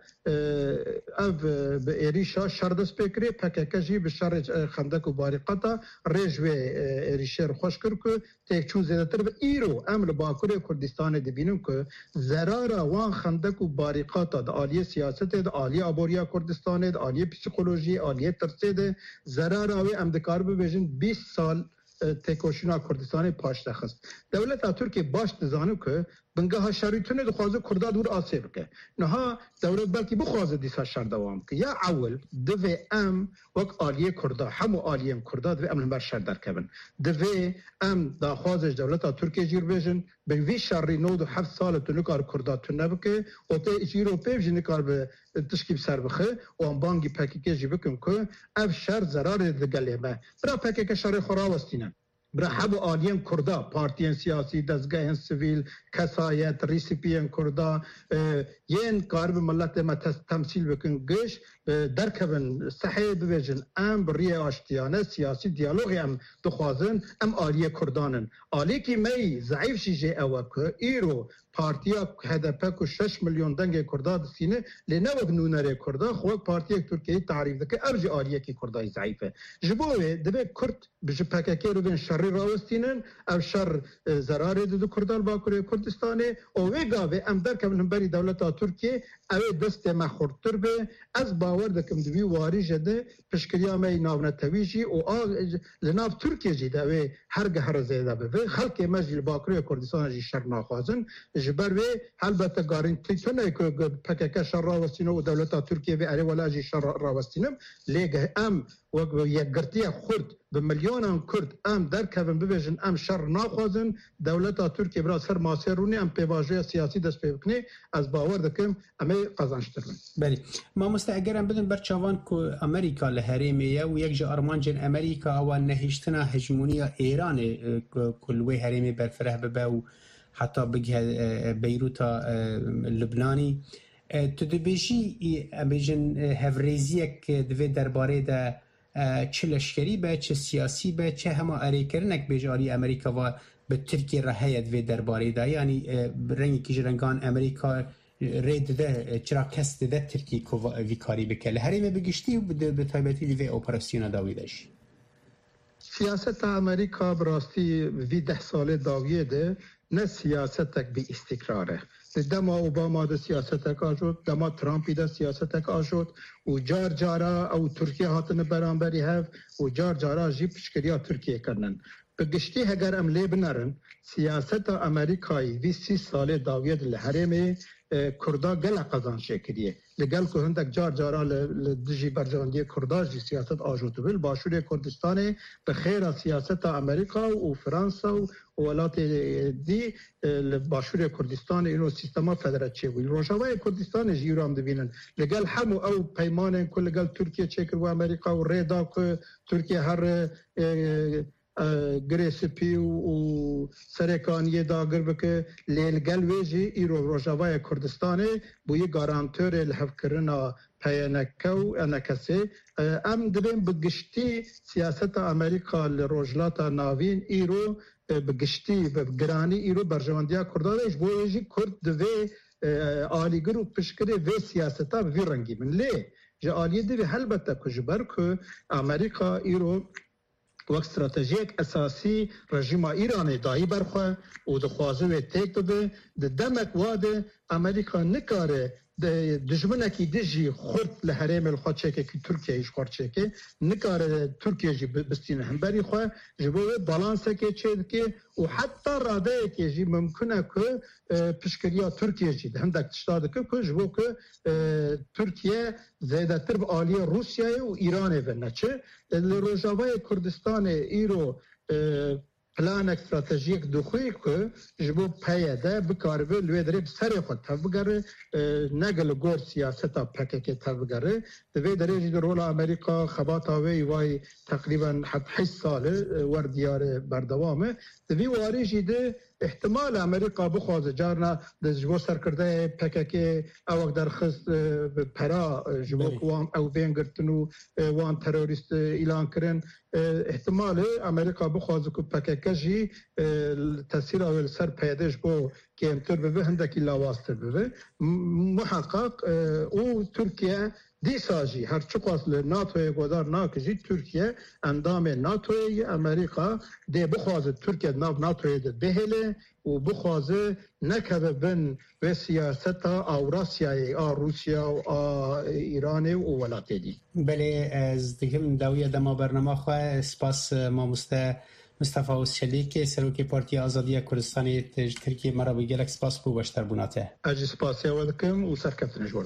او به ایریشا شردس بکری پککجی به شر خندق و باریقاتا رجوه ایریشه رو خوش کرد که تک چون زیده تر به ایرو امل باکور کردستان دبینم که زرارا وان خندق و باریقاتا ده آلیه سیاست ده آلیه آبوریا کردستان ده آلیه پسیکولوژی آلیه ترسه ده زرارا وی امدکار ببیجن بیست سال تکوشینا کردستان پاش دخست دولت ترکیه باش دزانو که بنگاه شریطونه دخوازه کرده دور آسیب که نها دولت بلکی بخوازه دیسا شر دوام که یا اول دوی ام وک آلیه کرده همو آلیه کرده دوی ام لنبر شر در کبن دوی ام داخوازش دولت ترکیه جیر بیجن به وی شری نود و هفت سال تو نکار کرده تو نبکه و تا ایچیرو پیوشی نکار به تشکیب سر بخه و ام بانگی پکیکه جی بکن که اف شر زرار دگلیمه برا پکیکه شر خوراوستینه برا حبو آلیان کرده پارتیان سیاسی دزگاه سویل کسایت ریسیپیان کرده ین کارب ملت ما تمثیل بکن گش درکبن صحیح ببیجن ام بریه آشتیانه سیاسی دیالوگی ام دخوازن ام آلیه کردانن آلیه که می ضعیف شیجه اوکه ایرو پارتیا هدف کو شش میلیون دنگ کرده دسینه لنوب نونره کرده خو پارتیا ترکیه تعریف دکه ارج آلیه کی کرده ضعیفه جبوه دبه کرد بج پککه رو بین شر راوستینن او شر زرار د کردان با کردستان او وگاوه ام در کمن بری دولت ترکیه او دست مخورتر به از باور دکم دوی واری جده پشکریا می ناونه تویجی او لناف ترکیه جده و هرگه هر زیده به خلق مجل با کردستان جی شر ناخوازن جبر و البته گارانتی تو نه که پکک شر راوستینه و دولت ترکیه و علی ولاجی شر راوستینم لیگ ام و یک گرتی خرد به میلیونان کرد ام در کبن ببیجن ام شر ناخوازن دولت ترکیه برای سر ماسرونی ام پیواژه سیاسی دست بکنه از باور دکم امی قزانشترن. بله ما مستعجرم بدن برچوان که امریکا لحریمیه و یک جا ارمانجن امریکا و نهشتنا هجمونی ایران کلوی حریمی برفره ببه و حتی بگه بیروتا لبنانی تدبیجی بیجن هفریزی که دوی درباره ده چه لشکری به چه سیاسی به چه همه اریکرنک بیجاری امریکا و به ترکیه رهایت دوی درباره ده یعنی رنگی که جرنگان امریکا رید ده چرا کس ده ترکیه که ویکاری بکله هریم بگشتی و به طایبتی دوی اپراسیون داویدش سیاست امریکا براستی وی ده سال داویه ده نه سیاستک بی استقراره دما اوباما ده سیاستک آجود دما ترامپی ده سیاستک آجود و جار جارا او ترکیه هاتن برانبری هف و جار جارا جی پشکریا ترکیه کرنن بگشتی هگر ام لی بنرن سیاست امریکایی وی سی سال داوید لحرمه کردا گل قزان شکریه لگل که هندک جار جارا لدجی برجاندی کردا جی سیاست آجود بل باشور کردستان به خیر سیاست امریکا و فرانسا و ولات دی باشور کردستان اینو سیستما فدراتیو وی روجاوای کردستان جیرام دبینن لگل همو او پیمان کل لگل ترکیه چکر و امریکا و ریدا که ترکیه هر گریسپی و سرکانی داگر بکه لیلگل ویجی ایرو روجاوای کردستان بوی گارانتور الحف کرنا پیانکو انکسی ام دبین بگشتی سیاست امریکا لروجلاتا ناوین ایرو بگشتی بگرانی ایرو برجواندیا کردانش بویجی کرد دوی آلیگر و پشکری وی سیاستا وی رنگی من لی جا آلی دوی حلبتا کجبر که امریکا ایرو و استراتژیک اساسی رژیم ایرانی دایی برخواه و دخوازه و تک داده ده دمک واده امریکا نکاره دجمنکی دجی خورد لحریم الخوچه که ترکیه ایش خورچه که نکار ترکیه جی بستین هم بری خواه جبوه بالانسه که چید که و حتی راده که جی ممکنه که پشکریا ترکیه جی هم دک تشتاده که که جبو که ترکیه زیده تر به آلی روسیه و ایرانه و نچه لروجاوه کردستان ایرو پلان استراتژیک دخوی که جبو پیاده بکاره لوی داره بسر خود تفکر نگل گور سیاستا پکه تفکره دوی داره جد رول آمریکا خبات آوی وای تقریبا حد ساله وردیار بردوامه دوی واری جده احتمال امریکا بخواد جارنا جبو سر کرده پکه او در خص پرا جبو قوام او بینگرتنو وان تروریست اعلان کرن احتمال امریکا بخواد که پکه جی تاثیر اول سر پیداش بو که امتر به هندکی لاواستر به محقق او ترکیه دی ساجی هر چقاس ناتو گودار ناکجی ترکیه اندام ناتو امریکا دی بخواد ترکیه ناو ناتو بهله و بخواد نکبه بن و سیاست اوراسیای آ روسیا و آ ایران و ولات دی. بله از دیگه داویه دما برنامه خواه سپاس ماموسته مصطفی اوسچلی سروکی پارتی آزادی کردستان ترکیه مرا بگیرک سپاس بو باشتر بوناته. اجی سپاسی ودکم و سرکفتن جور